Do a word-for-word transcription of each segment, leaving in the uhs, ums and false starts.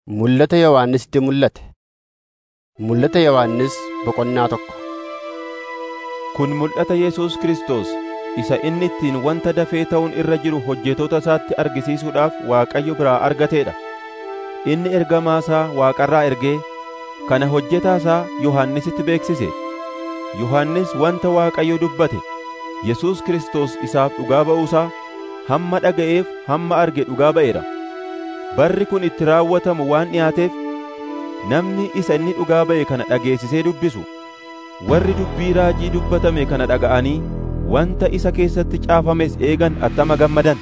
Mul'ata Yohaannisitti mul'ate. Mul'ata Yohaannis boqonnaa tokko. Kun mul'ata Yesuus Kiristoos isa inni ittiin wanta dafee ta'uun irra jiru hojjettoota isaatti argisiisuudhaaf Waaqayyo biraa argateedha. Inni ergamaa isaa Waaqarraa ergee kana hojjetaa isaa Yohaannisitti beeksise. Yohaannis wanta Waaqayyo dubbate Yesuus Kiristoos isaaf dhugaa ba'uusaa hamma dhaga'eef hamma arge dhugaa ba'eera. Barri kun itti raawwatamu waan dhiyaateef namni isa inni dhugaa ba'e kana dhageessisee dubbisu warri dubbii raajii dubbatame kana dhaga'anii wanta isa keessatti caafames eegan attama gammadan.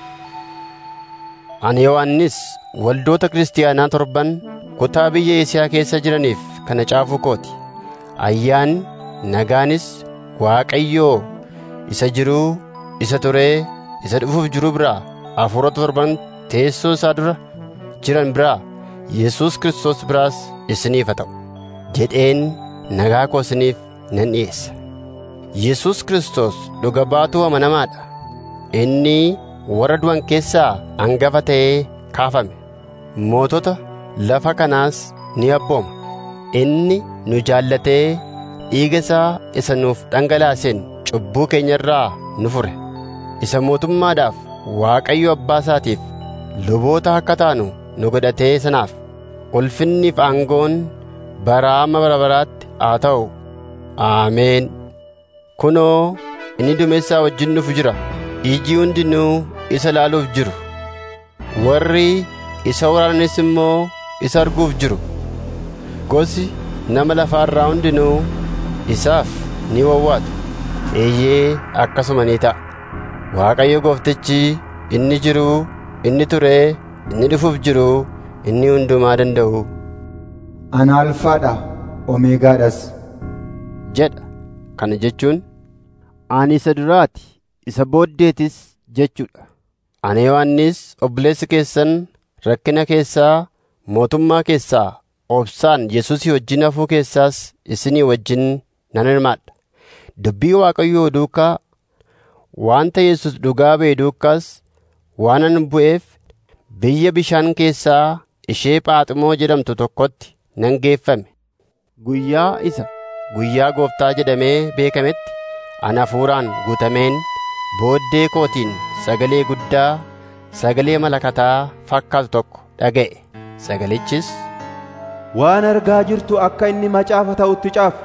Ani Yohaannis waldoota kiristaanaa torban kutaa biyya Esiyaa keessa jiraniif kana caafuu kooti. Ayyaan nagaanis Waaqayyoo isa jiruu, isa turee, isa dhufuuf jiru biraa hafuurota torban teessoo isaa dura jiran biraa Yesuus Kiristoos biraas isiniif haa ta'u jedheen nagaa koo isiniif nan dhiyeessa. Yesuus Kiristoos dhuga baatuu amanamaadha. Inni warra du'an keessaa hangafa ta'ee kaafame. Mootota lafa kanaas ni abbooma. Inni nu jaallatee dhiiga isaa isa nuuf dhangalaaseen cubbuu keenya irraa nu fure. Isa mootummaadhaaf Waaqayyo abbaa isaatiif luboota akka taanu nu godhatee sanaaf ulfinni fi aangoon bara amma bara baraatti haa ta'u. Aameen. Kunoo inni duumessaa wajjin dhufu jira. Iji hundinuu isa ilaaluuf jiru. Warri isa waraananis immoo isa arguuf jiru. Gosi nama lafaa irraa hundinuu isaaf ni wawwaatu. Eeyyee akkasuma ni ta'a. Waaqayyo Gooftichi inni jiru, inni turee, inni dhufuuf jiru, inni hundumaa danda'u. Ana alfaadha, omeegaadhas jedha. Kana jechuun ani isa duraati, isa booddeetis jechuudha. Ani Yohaannis obboleessi keessan rakkina keessaa, mootummaa keessaa, obsaan Yesuusii wajjin hafuu keessaas isinii wajjin nan hirmaadha. Dubbii Waaqayyoo duukaa wanta Yesuus dhugaa ba'e duukaas waanan bu'eef biyya bishaan keessaa ishee Phaaxmoo jedhamtu tokkotti nan geeffame. Guyyaa isa guyyaa Gooftaa jedhamee beekametti ana hafuuraan guutameen booddee kootiin sagalee guddaa, sagalee malakataa fakkaatu tokko dhaga'e. Sagalichis, waan argaa jirtu akka inni macaafa ta'utti caafi.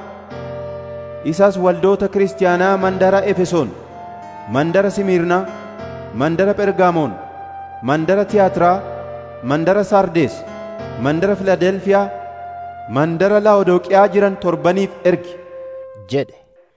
Isas waldoota kiristaanaa mandara Efesoon, mandara Simiirnaa, mandara Phergaamoon, mandara Tiyaatiraa, mandara Sardees, mandara Filaadelfiyaa, mandara Laawodooqiyaa jiran torbaniif ergi jedhe.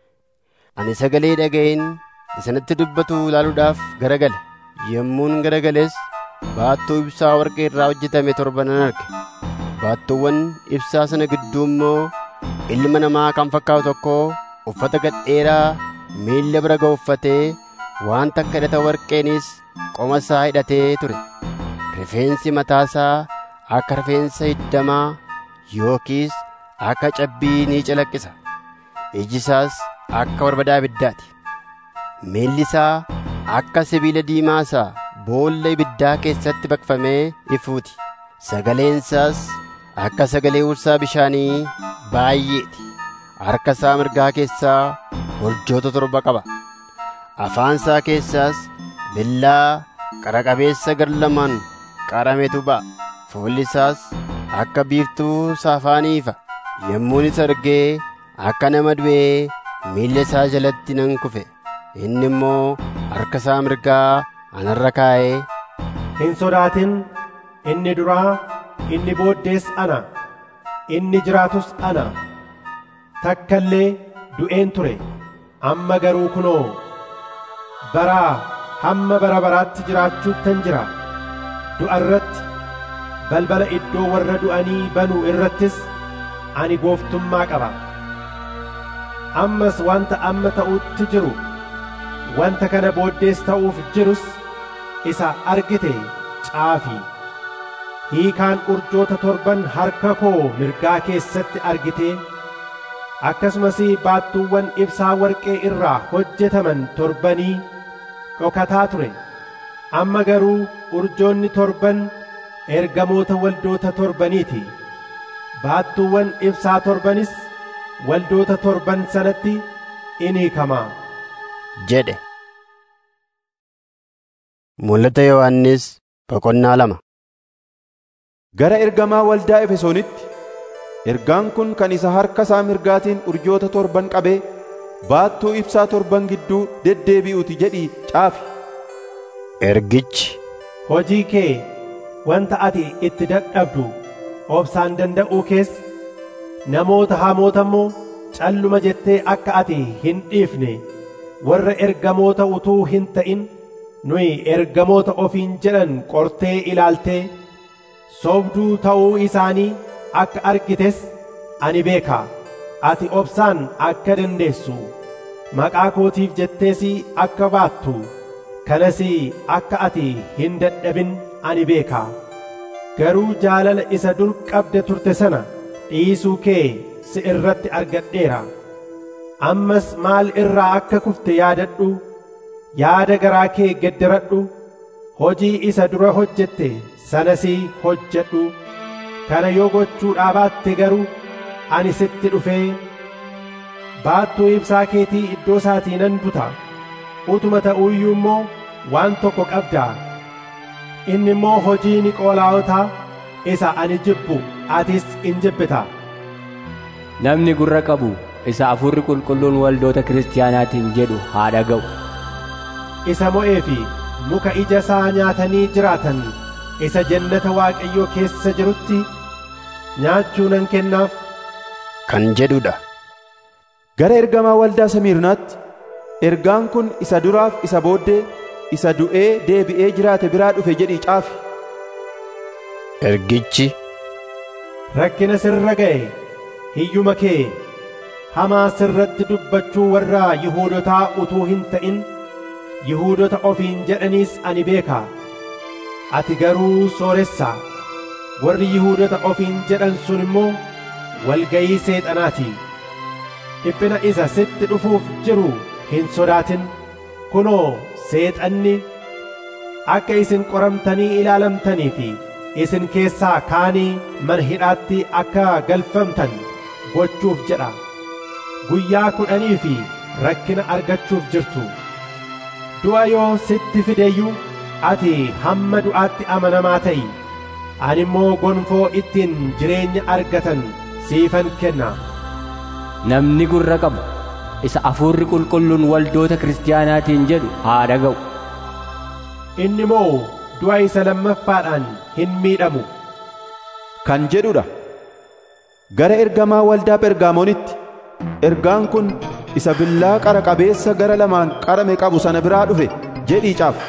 Ani sagalee dhaga'een isinitti dubbatu ilaaluudhaaf garagale. Yommuun garagales baattuu ibsaa warqee irraa hojjetame torba nan arge. Baattuuwwan ibsaa sana gidduu immoo ilma namaa kan fakkaatu tokko uffata gadheeraa miilla bira ga'u uffatee waan takka hidhata warqeenis qoma isaa hidhatee ture. Rifeensi mataasaa akka rifeensa hiddamaa yookiis akka cabbii ni calaqqisa. Iji isaas akka barbadaa ibiddaati. Miilli isaa akka sibiila diimaa isaa boolla ibiddaa keessatti baqfamee ifuuti. Sagaleen isaas akka sagalee ursaa bishaanii baay'eeti. Harka isaa mirgaa keessaa urjoota torba qaba. Afaan isaa keessaas billaa qara qabeessa gar lamaan qarametu ba'a. Fuulli isaas akka biiftuu saafaanii ifa. Yommuun isa argee akka nama du'ee miilla isaa jalatti nan kufe. Inni immoo harka isaa mirgaa anarra kaa'ee, hin sodaatin, inni duraa, inni booddees ana, inni jiraatus ana. Takka illee du'een ture, amma garuu kunoo baraa hamma bara baraatti jiraachuuttan jira. Du'a irratti, balbala iddoo warra du'anii banuu irrattis ani gooftummaa qaba. Ammas wanta amma ta'utti jiru, wanta kana booddees ta'uuf jirus isa argite caafi. Hiikaan urjoota torban harka koo mirgaa keessatti argite, akkasumas baattuuwwan ibsaa warqee irraa hojjetaman torbanii dhokataa ture. Amma garuu urjoonni torban ergamoota waldoota torbaniiti. Baattuuwwan ibsaa torbanis waldoota torban sanatti in hiikamaa jedhe. Mul'ata Yohannis boqonnaa lama. Gara ergamaa waldaa Efesoonitti, ergaan kun kan isa harka isaa mirgaatiin urjoota torban qabee baattuu ibsaa torban gidduu deddeebi'uuti jedhii caafi. Ergichi, hojii kee wanta ati itti dadhabdu obsaan danda'uu kees, namoota hamoota immoo calluma jettee akka ati hin dhiifne warra ergamoota utuu hin ta'in nuyi ergamoota ofiin jedhan qortee ilaaltee sobduu ta'uu isaanii akka argites ani beeka. Ati obsaan akka dandeessu, maqaa kootiif jettees akka baattu, kanas akka ati hin dadhabin ani beeka. Garuu jaalala isa dur qabde turte sana dhiisuu kee si irratti argadheera. Ammas maal irraa akka kufte yaadadhu, yaada garaa kee gedderadhu, hojii isa dura hojjette sanas hojjedhu. Kana yoo gochuudhaa baatte garuu ani sitti dhufee baattuu ibsaa keetii iddoo isaatii nan buta. Utuma ta'uu iyyuu immoo waan tokko qabda. Inni immoo hojii Niqoolaawotaa isa ani jibbu atis in jibbita. Namni gurra qabu isa Hafuurri Qulqulluun waldoota kiristaanaatiin jedhu haa dhaga'u. Isa mo'ee fi muka ija isaa nyaatanii jiraatan isa jannata Waaqayyoo keessa jirutti nyaachuu nan kennaaf kan jedhudha. Gara ergamaa waldaa Samiirnaatti, ergaan kun isa duraaf isa booddee isa du'ee deebi'ee jiraate biraa dhufe jedhii caafi. Ergichi, rakkina sirra ga'e, hiyyuma kee, hamaa sirratti dubbachuu warra Yihuudotaa utuu hin ta'in Yihuudota ofiin jedhaniis ani beeka. Ati garuu sooressa. Warri Yihuudota ofiin jedhan sun immoo walgayii seexanaati. Dhiphina isa sitti dhufuuf jiru hin sodaatin. Kunoo seexanni akka isin qoramtanii ilaalamtanii fi isin keessaa kaanii mana hidhaatti akka galfamtan gochuuf jedha. Guyyaa kudhanii fi rakkina argachuuf jirtu. Du'a yoo sitti fideyyuu ati hamma du'aatti amanamaa ta'i. Ani immoo gonfoo ittiin jireenya argatan siifan kenna. Namni gurra qabu isa Hafuurri Qulqulluun waldoota kiristaanaatiin jedhu haa dhaga'u. Inni moo du'a isa lammaffaadhaan hin miidhamu kan jedhudha. Gara ergamaa waldaa Phergaamoonitti, ergaan kun isa billaa qara qabeessa gara lamaan qarame qabu sana biraa dhufe jedhii caafi.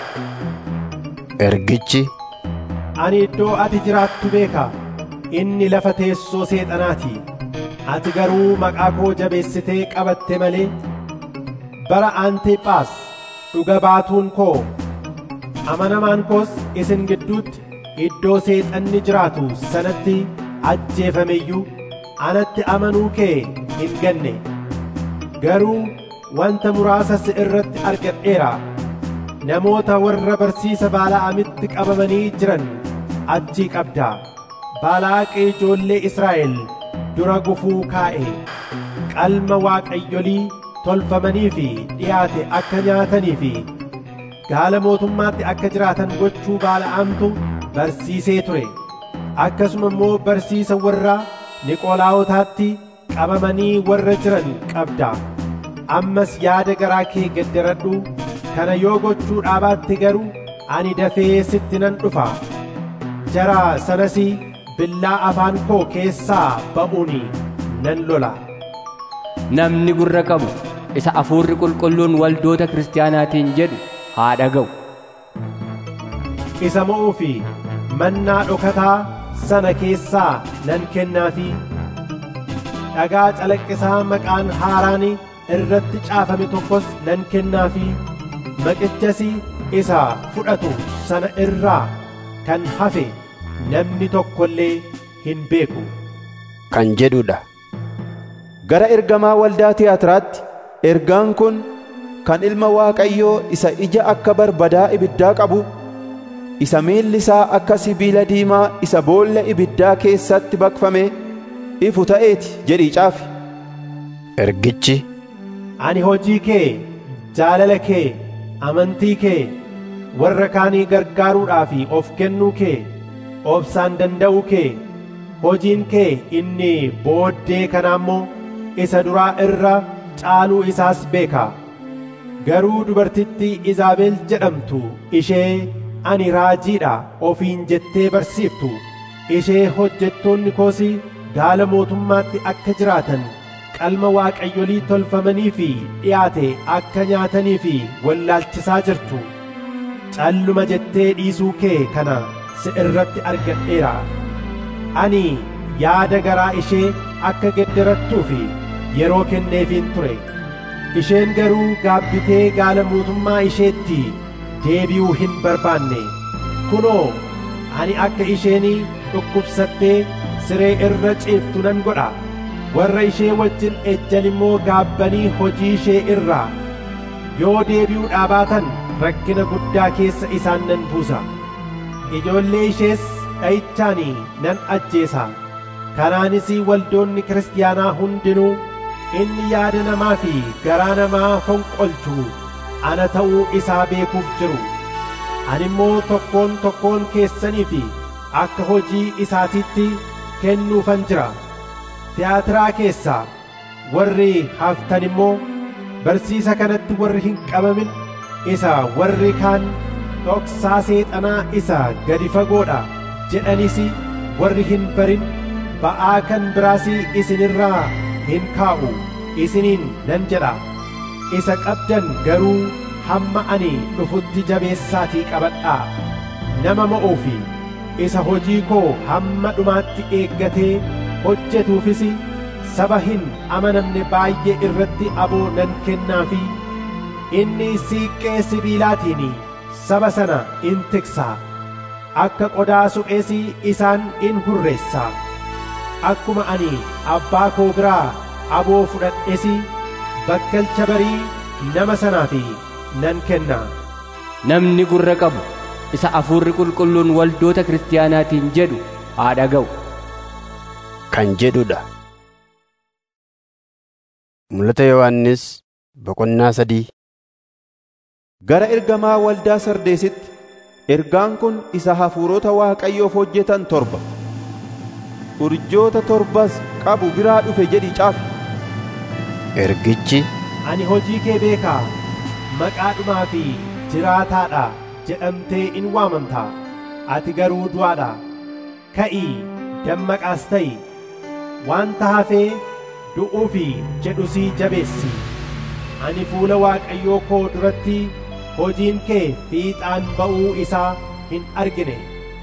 Ergichi, ani iddoo ati jiraattu beeka. Inni lafa teessoo seexanaati. Ati garuu maqaa koo jabeessitee qabatte malee bara Antiiphaas dhuga baatuun koo amanamaan koos isin gidduutti iddoo seexanni jiraatu sanatti ajjeefameyyuu anatti amanuu kee hin ganne. Garuu wanta muraasa si irratti argadheera. Namoota warra barsiisa Baala'aamitti qabamanii jiran achii qabda. Baalaaqi ijoollee Israa'el dura gufuu kaa'e. Qalma waaqayyolii tolfamanii fi dhiyaate akka nyaatanii fi gaala mootummaatti akka jiraatan gochuu Baala'aamtu barsiisee ture. Akkasuma immoo barsiisa warra Niqoolaawotaatti qabamanii warra jiran qabda. Ammas yaada garaa kee gedderadhu. Kana yoo gochuu dhaabatte garuu ani dafee sitti nan dhufa. Jara sanas billaa afaan koo keessaa ba'uun nan lola. Namni gurra qabu isa Hafuurri Qulqulluun waldoota kiristaanaatiin jedhu haa dhaga'u. Isa mo'uu fi mannaa dhokataa sana keessaa nan kennaafi. Dhagaa calaqqisaa maqaan haaraan irratti caafame tokkos nan kennaafi. Maqichas isa fudhatu sana irraa kan hafe namni tokko illee hin beeku kan jedhudha. Gara ergamaa waldaa Tiyaatiraatti, ergaan kun kan Ilma Waaqayyoo isa ija akka barbadaa ibiddaa qabu, isa miilli isaa akka sibiila diimaa isa boolla ibiddaa keessatti baqfame ifu ta'eeti jedhii caafi. Ergichi, ani hojii kee, jaalala kee, amantii kee, warra kaanii gargaaruudhaaf of kennuu kee, obsaan danda'uu kee, hojiin kee inni booddee kanaa immoo isa duraa irra caaluu isaas beeka. Garuu dubartittii Izaabel jedhamtu ishee ani raajiidha ofiin jettee barsiiftu, ishee hojjettoonni koos gaala mootummaatti akka jiraatan qalma waaqayyolii tolfamanii fi dhiyaate akka nyaatanii fi wallaalchisaa jirtu. Calluma jettee dhiisuu kee kana si irratti argadheera. Ani yaada garaa ishee akka gedderattuu fi yeroo kenneefiin ture. Isheen garuu gaabbitee gaala mootummaa isheetti deebi'uu hin barbaanne. Kunoo, ani akka isheen dhukkubsattee siree irra ciiftu nan godha. Warra ishee wajjin ejjan immoo gaabbanii hojii ishee irraa yoo deebi'uudhaa baatan rakkina guddaa keessa isaan nan buusa. Ijoollee ishees dha'ichaan nan ajjeesa. Kanaanis waldoonni kiristaanaa hundinuu inni yaada namaa fi garaa namaa fonqolchu ana ta'uu isaa beekuuf jiru. Ani immoo tokkoon tokkoon keessaniif akka hojii isaatiitti kennuufan jira. Tiyaatiraa keessaa warri haftan immoo barsiisa kanatti warri hin qabamin isa warri kaan dhoksaa seexanaa isa gadi fagoodha jedhanis warri hin barin ba'aa kan biraas isinirraa hin kaa'u isiniin nan jedha. Isa qabdan garuu hamma ani dhufutti jabeessaatii qabadhaa. Nama mo'uufi isa hojii koo hamma dhumaatti eeggatee hojjetuufis saba hin amanamne baay'ee irratti aboo nan kennaafi. Inni siiqqee sibiilaatiin saba sana in tiksa, akka qodaa suphees isaan in hurreessa. Akkuma ani abbaa koo biraa aboo fudhadhes bakkalcha barii nama sanaaf nan kenna. Namni gurra qabu isa hafuurri qulqulluun waldoota kiristaanaatiin jedhu haa dhaga'u. Kan jedhudha. Mul'ata Yohannis boqonnaa sadii. Gara ergamaa waldaa Sardeesitti ergaan kun isa hafuurota Waaqayyoof hojjetan torba urjoota torbas qabu biraa dhufe jedhii caafi. Ergichi, ani hojii kee beekaa, maqaadhumaa fi jiraataadha jedhamtee in waamamta. Ati garuu du'aadha. Ka'ii dammaqaas ta'i. Wanta hafee du'uufi jedhusii jabeessi. Ani fuula Waaqayyoo koo duratti hojiin kee fiixaan ba'uu isaa hin argine.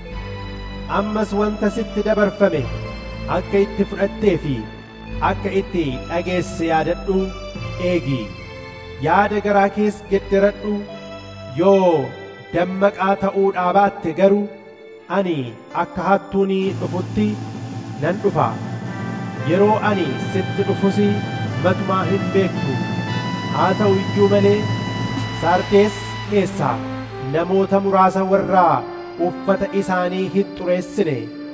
Ammas wanta sitti dabarfame akka itti fudhattee fi akka itti dhageesse yaadadhu eegi. Yaada garaa kees gedderadhu. Yoo dammaqaa ta'uudhaa baatte garuu ani akka hattuun dhufutti nan dhufa. Yeroo ani sitti dhufus matumaa hin beektu. Haa ta'u iyyuu malee Sardees keessaa namoota muraasa warraa uffata isaanii hin xureessine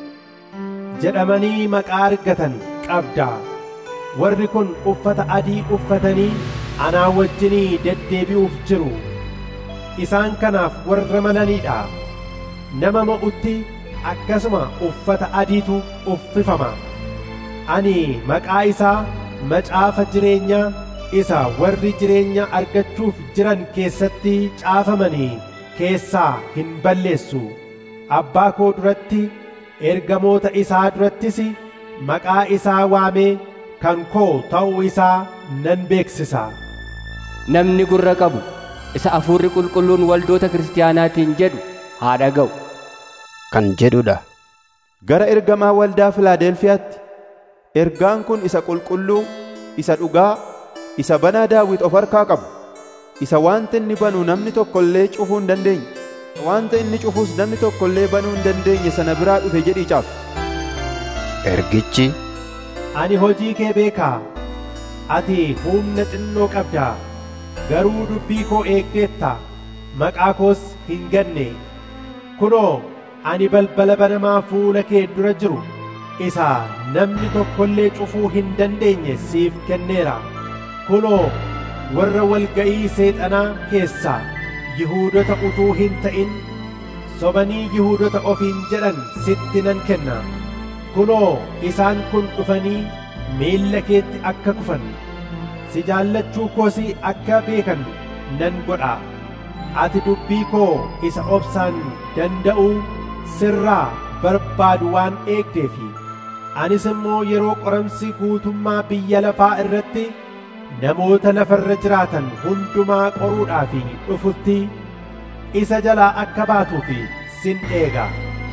jedhamanii maqaa argatan qabda. Warri kun uffata adii uffatanii anaa wajjinii deddeebi'uuf jiru. Isaan kanaaf warra malaniidha. Nama mo'utti akkasuma uffata adiitu uffifama. Ani maqaa isaa macaafa jireenyaa isa warri jireenya argachuuf jiran keessatti caafamanii keessaa hin balleessu. Abbaa koo duratti, ergamoota isaa durattis maqaa isaa waamee kan koo ta'uu isaa nan beeksisa. Namni gurra qabu isa hafuurri qulqulluun waldoota kiristaanaatiin jedhu haa dhaga'u. Kan jedhudha. Gara ergamaa waldaa Filaadelfiyaatti ergaan kun isa qulqulluu, isa dhugaa, isa banaa Daawit of harkaa qabu, isa wanta inni banu namni tokko illee cufuu hin dandeenye, wanta inni cufus namni tokko illee banuu hin dandeenye sana biraa dhufe jedhii caafi. Ergichi, ani hojii kee beekaa. Ati humna xinnoo qabdaa, garuu dubbii koo eegdeetta, maqaa koos hin ganne. kunoo ani balbala banamaa fuula kee dura jiru isa namni tokko illee cufuu hin dandeenye siif kenneera. Kunoo warra walga'ii seexanaa keessaa Yihuudota utuu hin ta'in sobanii Yihuudota ofiin jedhan sitti nan kenna. Kunoo isaan kun dhufanii miilla keetti akka kufan si jaallachuu koos akka beekan nan godha. Ati dubbii koo isa obsaan danda'uu sirraa barbaadu waan eegdeefi anis immoo yeroo qoramsi guutummaa biyya lafaa irratti namoota lafarra jiraatan hundumaa qoruudhaaf dhufutti isa jalaa akka baatuuf sin eega.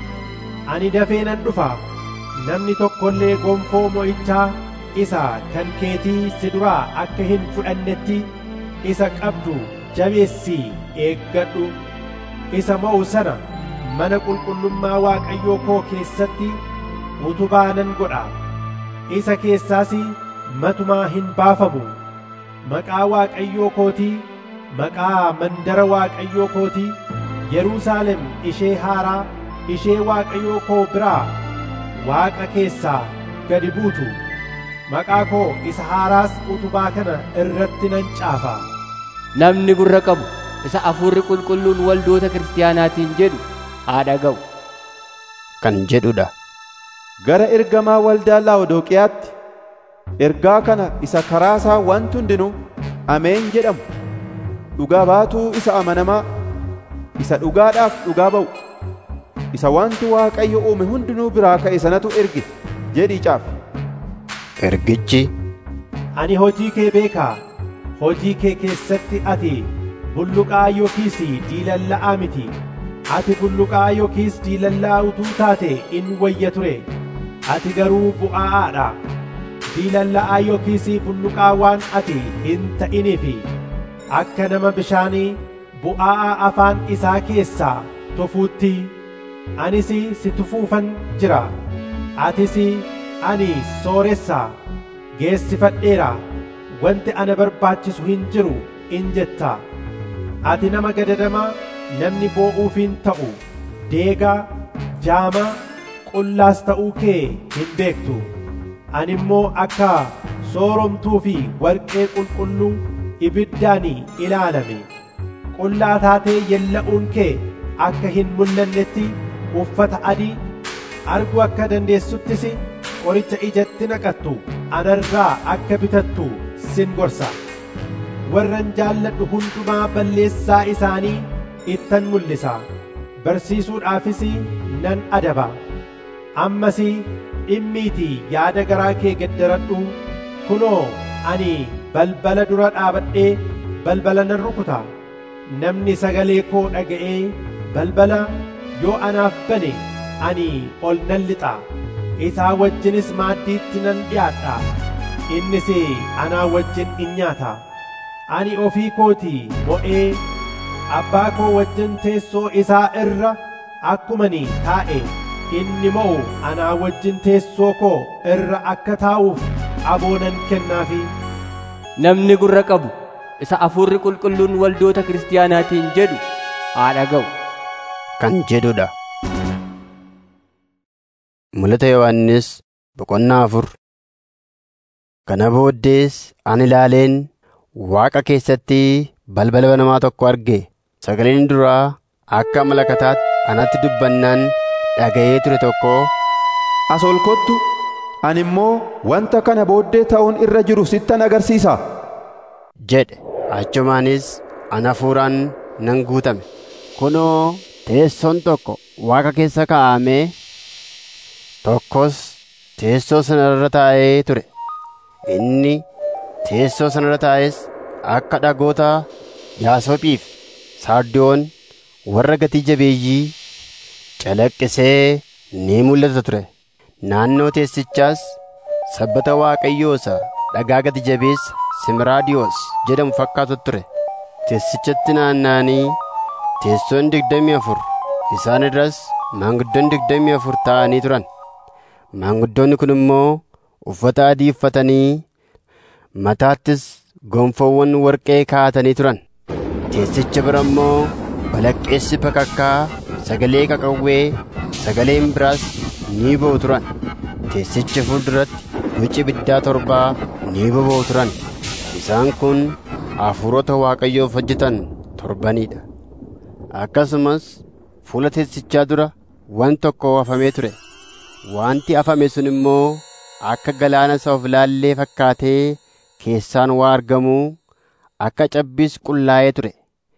Ani dafee nan dhufa. Namni tokko illee gonfoo mo'ichaa isa kan keetii si duraa akka hin fudhannetti isa qabdu jabeessii eeggadhu. Isa mo'u sana mana qulqullummaa Waaqayyoo koo keessatti utubaa nan godha. Isa keessaas matumaa hin baafamu. Maqaa Waaqayyoo kootii, maqaa mandara Waaqayyoo kootii, Yerusaalem ishee haaraa, ishee Waaqayyoo koo biraa Waaqa keessaa gadi buutu. Maqaa koo isa haaraas utubaa kana irratti nan caafa. Namni gurra qabu isa Hafuurri Qulqulluun waldoota kiristaanaatiin jedhu haa dhaga'u. Kan jedhudha. Gara ergamaa waldaa Laawodooqiyaatti ergaa kana isa karaasaa wanti hundinuu ameen jedhamu dhugaa baatuu isa amanamaa isa dhugaadhaaf dhugaa ba'u isa wanti Waaqayyo uume hundinuu biraa ka'e sanatu erge jedhii caafi. Ergichi ani hojii kee beekaa. Hojii kee keessatti ati bulluqaa yookiis diilalla'aa miti. Ati bulluqaa yookiis diilalla'aa utuu taate in wayya ture. Ati garuu bu'aa'aadha. Diilalla'aa yookiis bulluqaa waan ati hin ta'iniifi akka nama bishaanii bu'aa'aa afaan isaa keessaa tufuutti anis si tufuufan jira. Atis ani sooressaa geessifadheera. Wanti ana barbaachisu hin jiru in jetta. Ati nama gadadamaa namni boo'uuf hin ta'u deegaa jaamaa qullaas ta'uu kee hin beektu. Ani immoo akka sooromtuu fi warqee qulqulluu ibiddaan ilaalame. Qullaa taatee yella'uun kee akka hin mul'annetti uffata adii arguu akka dandeessuttis qoricha ijatti naqattu anarraa akka bitattu sin gorsa. Warran jaalladhu hundumaa balleessaa isaanii ittan mul'isa. Barsiisuudhaafis nan adaba. Ammas dhimmiitii yaada garaa kee geddaradhu. Kunoo ani balbala dura dhaabadhee balbala nan rukuta. Namni sagalee koo dhaga'ee balbala yoo anaaf bane ani ol nan lixa. Isaa wajjinis maaddiitti nan dhiyaadha. Innis anaa wajjin in nyaata. Ani ofii kootii mo'ee abbaa koo wajjin teessoo isaa irra akkumani taa'e inni mo'u anaa wajjin teessoo koo irra akka taa'uuf aboonan kennaafi. Namni gurra qabu isa Hafuurri Qulqulluun waldoota kiristaanaatiin jedhu haa dhaga'u. Kan jedhudha. Mul'ata Yohannis boqonnaa afur. Kana booddees ani ilaaleen Waaqa keessatti balbala banamaa tokko arge. Sagaleen duraa akka malakataatti anatti dubbannaan dhaga'ee ture tokko, as ol kottu, ani immoo wanta kana booddee ta'uun irra jiru sittan agarsiisa jedhe. Achumaanis ana hafuuraan nan guutame. Kunoo teessoon tokko Waaqa keessa kaa'amee tokkos teessoo sana irra taa'ee ture. Inni teessoo sana irra taa'es akka dhagoota yaasoopiif saardiyoon warra gatii jabeeyyii calaqqisee ni mul'ata ture. Naannoo teessichaas sabbata Waaqayyoosa dhagaa gati jabeessa Simraadiyoos jedhamu fakkaatu ture. Teessichatti naanna'anii teessoon digdamii afur, isaan irras maanguddoon digdamii afur taa'anii turan. Maanguddoonni kun immoo uffata adii uffatanii mataattis gonfoowwan warqee kaa'atanii turan. Teessicha bira immoo balaqqeessi bakakkaa sagalee qaqawwee sagaleen biraas ni ba'u turan. Teessicha fuulduratti guci ibiddaa torbaa ni boba'u turan. Isaan kun hafuurota Waaqayyoof hojjetan torbanidha. Akkasumas fuula teessichaa dura waan tokko afamee ture. Wanti afame sun immoo akka galaana isa of ilaallee fakkaatee keessaan waa argamuu akka cabbiis qullaa'ee ture.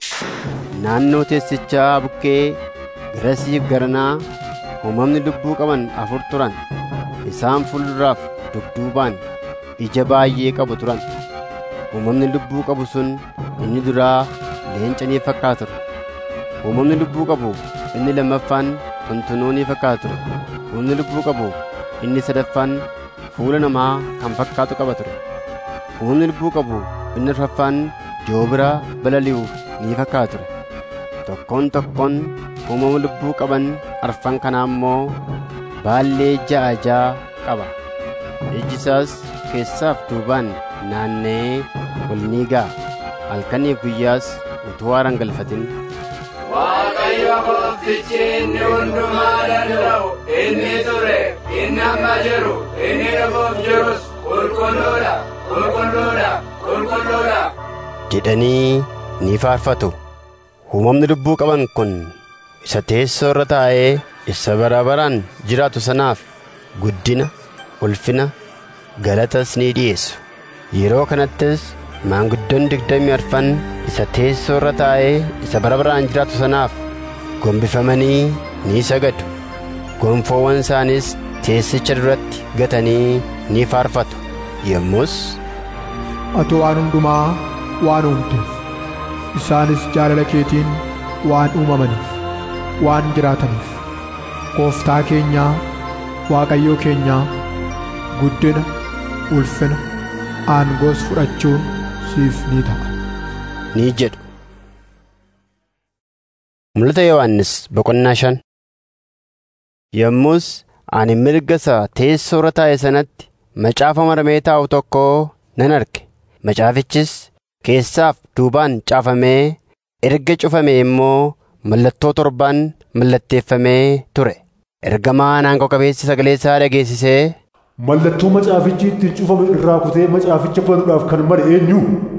Naannoo teessichaa bukkee garasiif garanaa uumamni lubbuu qaban afur turan. Isaan fuulduraaf dudduubaan ija baay'ee qabu turan. Uumamni lubbuu qabu sun inni duraa leenca ni fakkaata ture. Uumamni lubbuu qabu inni lammaffaan tuntunuu ni fakkaata ture. Uumamni lubbuu qabu inni sadaffaan fuula namaa kan fakkaatu qaba ture. Uumamni lubbuu qabu inni arfaffaan joobira balali'u ni fakkaata ture. Tokkoon tokkoon uumama lubbuu qaban arfan kanaa immoo baallee ja'a ja'a qaba. Iji isaas keessaaf duubaan naanna'ee ol ni ga'a. Halkaniif guyyaas utuu aaraan galfatin. Waaqayyo Gooftichi inni hundumaa danda'u inni ture inni amma jiru inni dhufuuf jirus qulqulluudha qulqulluudha qulqulluudha jedhanii ni faarfatu. Uumamni lubbuu qaban kun isa teessoo irra taa'ee isa bara baraan jiraatu sanaaf guddina ulfina galatas ni dhiyeessu. Yeroo kanattis maanguddoon digdamii arfan isa teessoo irra taa'ee isa bara baraan jiraatu sanaaf gombifamanii ni sagadu. Gonfoowwan isaaniis teessicha duratti gatanii ni faarfatu. Yommus ati waan hundumaa waan uumteef, isaanis jaalala keetiin waan uumamaniif, waan jiraataniif, Gooftaa keenyaa Waaqayyoo keenyaa guddina ulfina aangoos fudhachuun siif ni ta'a ni jedhu. Mul'ata Yohannis boqonnaa shan. Yommus ani mirga isa teessoo irra taa'e sanatti macaafa maramee taa'u tokko nan arge. Macaafichis keessaaf duubaan caafamee erga cufamee immoo mallattoo torbaan mallatteeffamee ture. Ergamaan aangoo qabeessi sagalee isaa dhageessisee, mallattoo macaafichi ittiin cufame irraa kutee macaaficha banuudhaaf kan mare eenyu?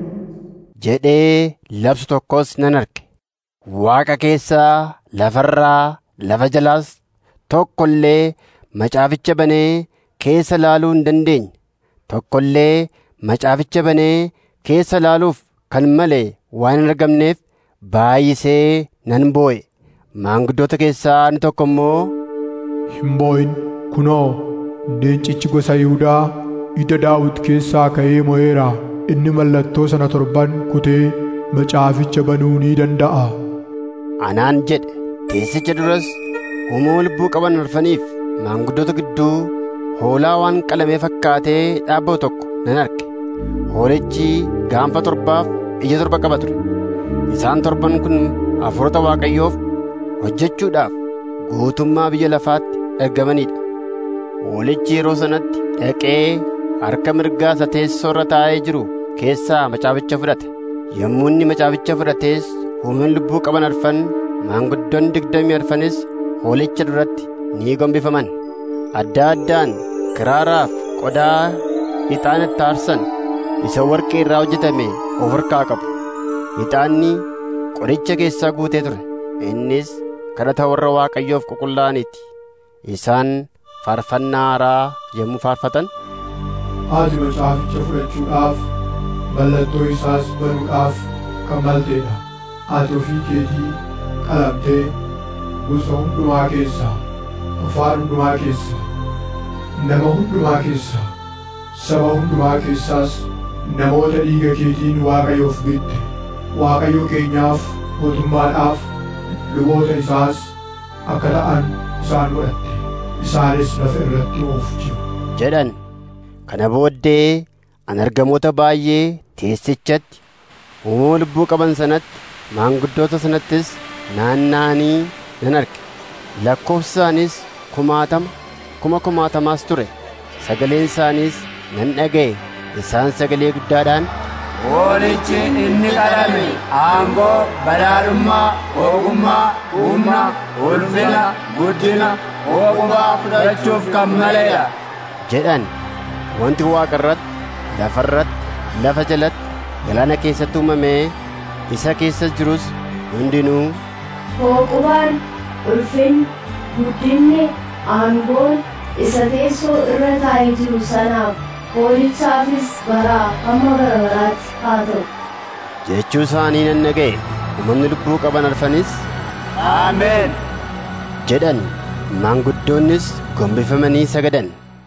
jedhee labsu tokkos nan arge. Waaqa keessaa lafarraa lafa jalaas tokko illee macaaficha banee keessa laaluu hin dandeenye. Tokko illee macaaficha banee keessa laaluuf kan malee waan hin argamneef baay'isee nan boo'e. Maanguddoota keessaa inni tokko immoo, hin boo'in, kunoo leencichi gosa Yihuudaa ija Daawit keessaa ka'ee mo'eera. Inni mallattoo sana torban kutee macaaficha banuu ni danda'a anaan jedhe. Teessicha duras uumama lubbuu qaban arfaniif maanguddoota gidduu hoolaa waan qalamee fakkaatee dhaabbatu tokko nan arge. Hoolichi gaanfa torbaaf ija torba qaba ture. Isaan torban kun hafuurota Waaqayyoof hojjechuudhaaf guutummaa biyya lafaatti ergamanidha. Hoolichi yeroo sanatti dhaqee harka mirgaa isa teessoo irra taa'ee jiru keessaa macaaficha fudhate. Yommuu inni macaaficha fudhatees uumamni lubbuu qaban arfan maanguddoon digdamii arfanis hoolicha duratti ni gombifaman. Adda addaan kiraaraaf qodaa ixaan itti aarsan isa warqee irraa hojjetame of harkaa qabu. Ixaanni qodicha keessaa guutee ture. Innis kadhata warra Waaqayyoof qulqullaa'aniiti. Isaan faarfannaa haaraa yommuu faarfatan, ati macaaficha fudhachuudhaaf mallattoo isaas banuudhaaf kan malteedha. Ati ofii keetii qalamtee gosa hundumaa keessaa, afaan hundumaa keessaa, nama hundumaa keessaa, saba hundumaa keessaas namoota dhiiga keetiin Waaqayyoof bitte. Waaqayyo keenyaaf mootummaadhaaf luboota isaas akka ta'an isaan godhatte. Isaanis lafa irratti oof jiru jedhan. Kana booddee an ergamoota baay'ee teessichatti uumama lubbuu qaban sanatti maanguddoota sanattis naanna'anii nan arge. Lakkoofsi isaaniis kumaatama kuma kumaatamaas ture. Sagaleen isaaniis nan dhaga'e. Isaan sagalee guddaadhaan, hoolichi inni qalame aangoo, badhaadhummaa, ogummaa, humna, ulfina, guddina, ogummaa fudhachuuf kan maleedha jedhan. Wanti waaqa irratti, lafa irratti, lafa jalatti, galaana keessatti uumamee isa keessa jirus hundinuu Ogummaan, ulfinni, guddinni, aangoon isa teessoo irra taa'ee jiru sanaaf hoolichaafis baraa hamma bara baraatti haa ta'u jechuu isaanii nan dhaga'e. Uumamni lubbuu qaban arfanis Ameen jedhan. Maanguddoonnis gombifamanii sagadan.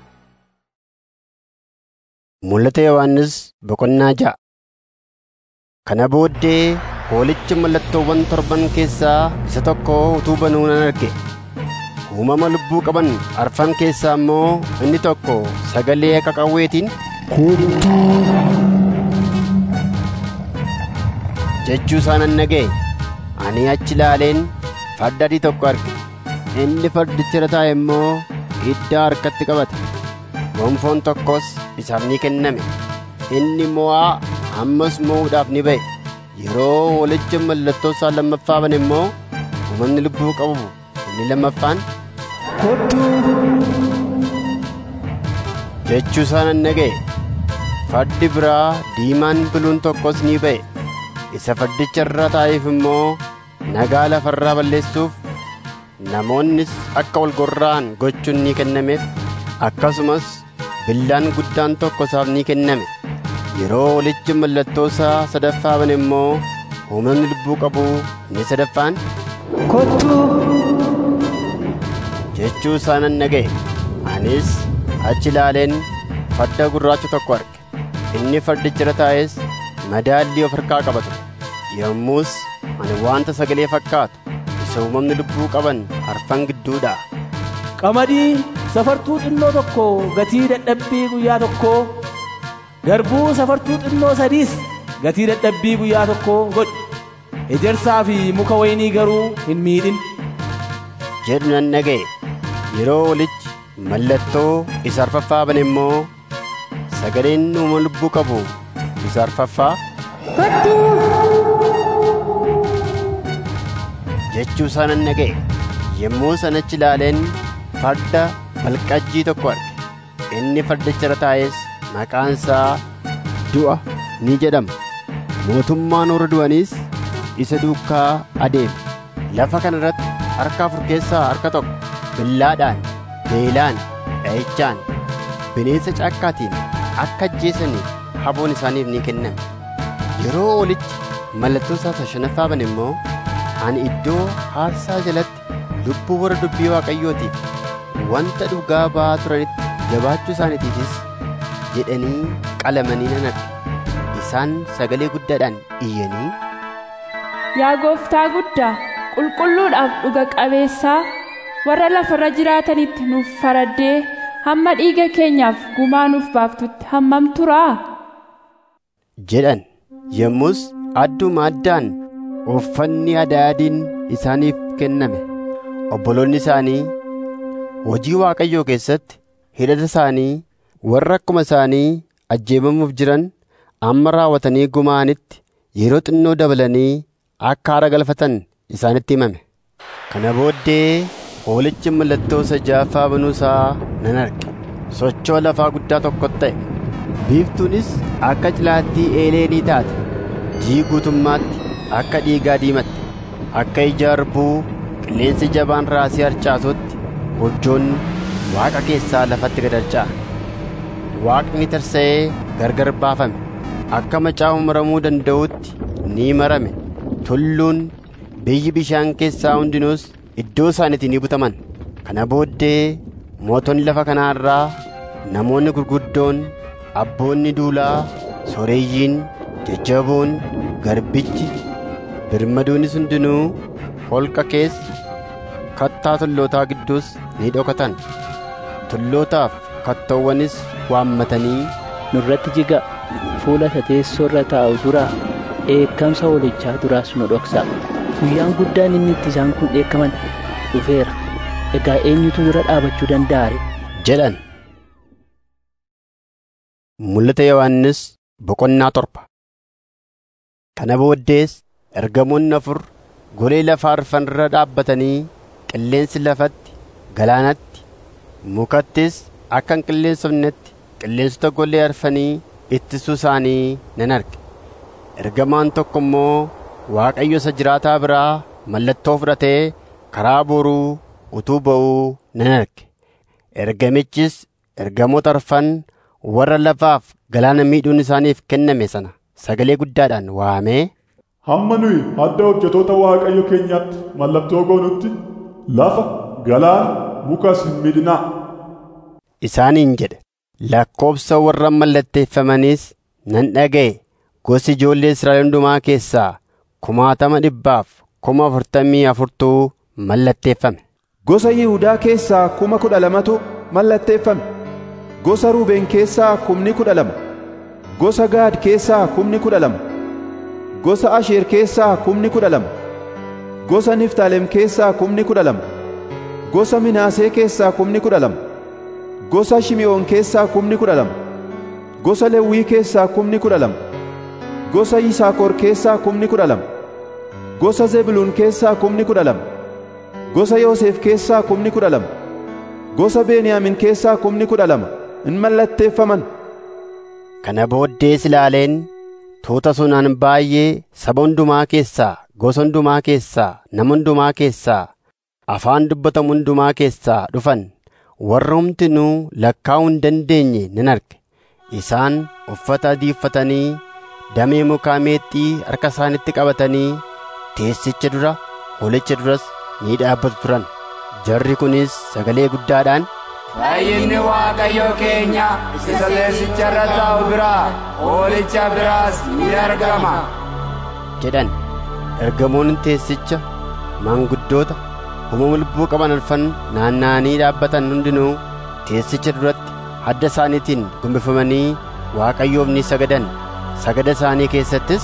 Mul'ata Yohaannis boqonnaa ja'a. Kana booddee hoolichi mallattoowwan torban keessaa isa tokko utuu banuu nan arge. Uumama lubbuu qaban arfan keessaa immoo inni tokko sagalee akka qawweetiin kottuu jechuu isaa nan dhaga'e. Ani achi ilaaleen farda adii tokko arge. Inni fardicha irra taa'e immoo iddaa harkatti qabate. Gonfoon tokkos isaaf ni kenname. Inni mo'aa ammas mo'uudhaaf ni ba'e. Yeroo hoolichi mallattoo isaa lammaffaa bane immoo uumamni lubbuu qabu inni lammaffaan kottuu jechuu isaa nan dhaga'e. Fardi biraa diimaan biluun tokkos ni ba'e. Isa fardicha irra taa'eef immoo nagaa lafarraa balleessuuf, namoonnis akka wal gorra'an gochuun ni kennameef. Akkasumas billaan guddaan tokko isaaf ni kenname. Yeroo hoolichi mallattoo isaa sadaffaa bane immoo uumamni lubbuu qabu inni sadaffaan kottuu jechuu isaa nan dhaga'e. Anis achi ilaaleen farda gurraacha tokko arge. Inni fardicha irra taa'es madaallii of harkaa qaba ture. Yommus ani wanta sagalee fakkaatu isa uumamni lubbuu qaban arfan gidduudhaa qamadii safartuu xinnoo tokko gatii dadhabbii guyyaa tokkoo, garbuu safartuu xinnoo sadiis gatii dadhabbii guyyaa tokkoo godhi. Ejersaa fi muka waynii garuu hin miidhin jedhu nan dhaga'e. Yeroo hoolichi mallattoo isa arfaffaa bane immoo sagaleen uumama lubbuu qabu isa arfaffaa jechuu isaa nan dhaga'e. Yommuu sanachi ilaaleen farda balqajjii tokko arge. Inni fardicha irra taa'es maqaan isaa du'a ni jedhama. Mootummaan warra du'aniis isa duukaa adeeme. Lafa kana irratti harka afur keessaa harka tokko billaadhaan, beelaan, dha'ichaan, bineensa caakkaatiin akka ajjeesaniif haboon isaaniif ni kenname. Yeroo hoolichi mallattoo isaa shanaffaa bane immoo ani iddoo aarsaa jalatti lubbuu warra dubbii Waaqayyootiif wanta dhugaa ba'aa turanitti jabaachuu isaaniitiifis jedhanii qalamanii nan arge. Isaan sagalee guddaadhaan iyyanii, Yaa gooftaa guddaa, qulqulluudhaaf dhuga qabeessaa, warra lafarra jiraatanitti nuuf faraddee hamma dhiiga keenyaaf gumaa nuuf baaftutti hammam turaa jedhan. Yommus adduma addaan uffanni adaadiin isaaniif kenname. Obboloonni isaanii hojii Waaqayyoo keessatti hidhata isaanii warra akkuma isaanii ajjeefamuuf jiran amma raawwatanii gumaanitti yeroo xinnoo dabalanii akka haara galfatan isaanitti himame. Kana booddee hoolichi mallattoo isa ja'affaa banuu isaa nan arge. Sochoo lafaa guddaa tokko ta'e. Biiftuunis akka cilaattii eeleenii taate. Jii guutummaatti akka dhiigaa diimatte. Akka ija harbuu qilleensi jabaan raasii harcaasutti urjoonni Waaqa keessaa lafatti gad harca'an. Waaqni tarsa'ee gargar baafame. Akka macaa'u maramuu danda'utti ni marame. Tulluun biyyi bishaan keessaa hundinuus iddoo isaaniitii ni butaman. Kana booddee mootonni lafa kanaa irraa namoonni gurguddoon, abboonni duulaa, sooreeyyiin, jajjaboon, garbichi, birmaduunis hundinuu holqa keessa kattaa tullootaa gidduus ni dhokatan. Tullootaaf kattoowwanis waammatanii nurratti jigaa, fuula isa teessoo irra taa'u duraa, dheekkamsa hoolichaa duraas nu dhoksaa. Guyyaan guddaan inni itti isaan kun dheekkaman dhufeera. Egaa eenyutu dura dhaabachuu danda'a jedhan. Mul'ata Yohaannis boqonnaa torba. Kana booddees ergamoonni afur golee lafaa arfan irra dhaabbatanii qilleensi lafatti, galaanatti, mukattis akka hin qilleensofnetti qilleensota golee arfanii ittisuu isaanii nan arge. Ergamaan tokko immoo Waaqayyo isa jiraataa biraa mallattoo fudhatee karaa booruu utuu ba'uu nan arge. Ergamichis ergamoota arfan warra lafaaf galaana miidhuun isaaniif kenname sana sagalee guddaadhaan waamee, hamma nuyi adda hojjetoota Waaqayyo keenyaatti mallattoo goonutti lafa, galaana, mukas hin miidhinaa isaaniin jedhe. Lakkoobsa warra mallatteeffamaniis nan dhaga'e. Gosi ijoollee Israa'el hundumaa keessaa kumaatama dhibbaaf kuma afurtamii afurtuu mallatteeffame. Gosa Yihuudaa keessaa kuma kudha lamatu mallatteeffame. Gosa Ruubeen keessaa kumni kudha lama. Gosa Gaad keessaa kumni kudha lama. Gosa Asheer keessaa kumni kudha lama. Gosa Niftaalem keessaa kumni kudha lama. Gosa Minaasee keessaa kumni kudha lama. Gosa Shimi'oon keessaa kumni kudha lama. Gosa Lewwii keessaa kumni kudha lama. Gosa Yisaakor keessaa kumni kudha lama. Gosa Zebuluun keessaa kumni kudha lama. Gosa Yoosef keessaa kumni kudha lama. Gosa Beniyaamin keessaa kumni kudha lama in mallatteeffaman. Kana booddees ilaaleen tuuta sunaan baay'ee saba hundumaa keessaa, gosa hundumaa keessaa, nama hundumaa keessaa, afaan dubbatamu hundumaa keessaa dhufan warra hundinuu lakkaa'uu hin dandeenye nan arge. Isaan uffata adii uffatanii damee mukaa meexxii harka isaanitti qabatanii teessicha dura, holicha duras ni dhaabbatu turan. Jarri kunis sagalee guddaadhaan, fayyinni Waaqayyo keenya isa teessicha irra taa'u biraa, holicha biraas ni argama jedhan. Ergamoonni teessicha, maanguddoota, uumama lubbuu qaban arfan naanna'anii dhaabbatan hundinuu teessicha duratti hadda isaaniitiin gombifamanii Waaqayyoof ni sagadan. Sagada isaanii keessattis,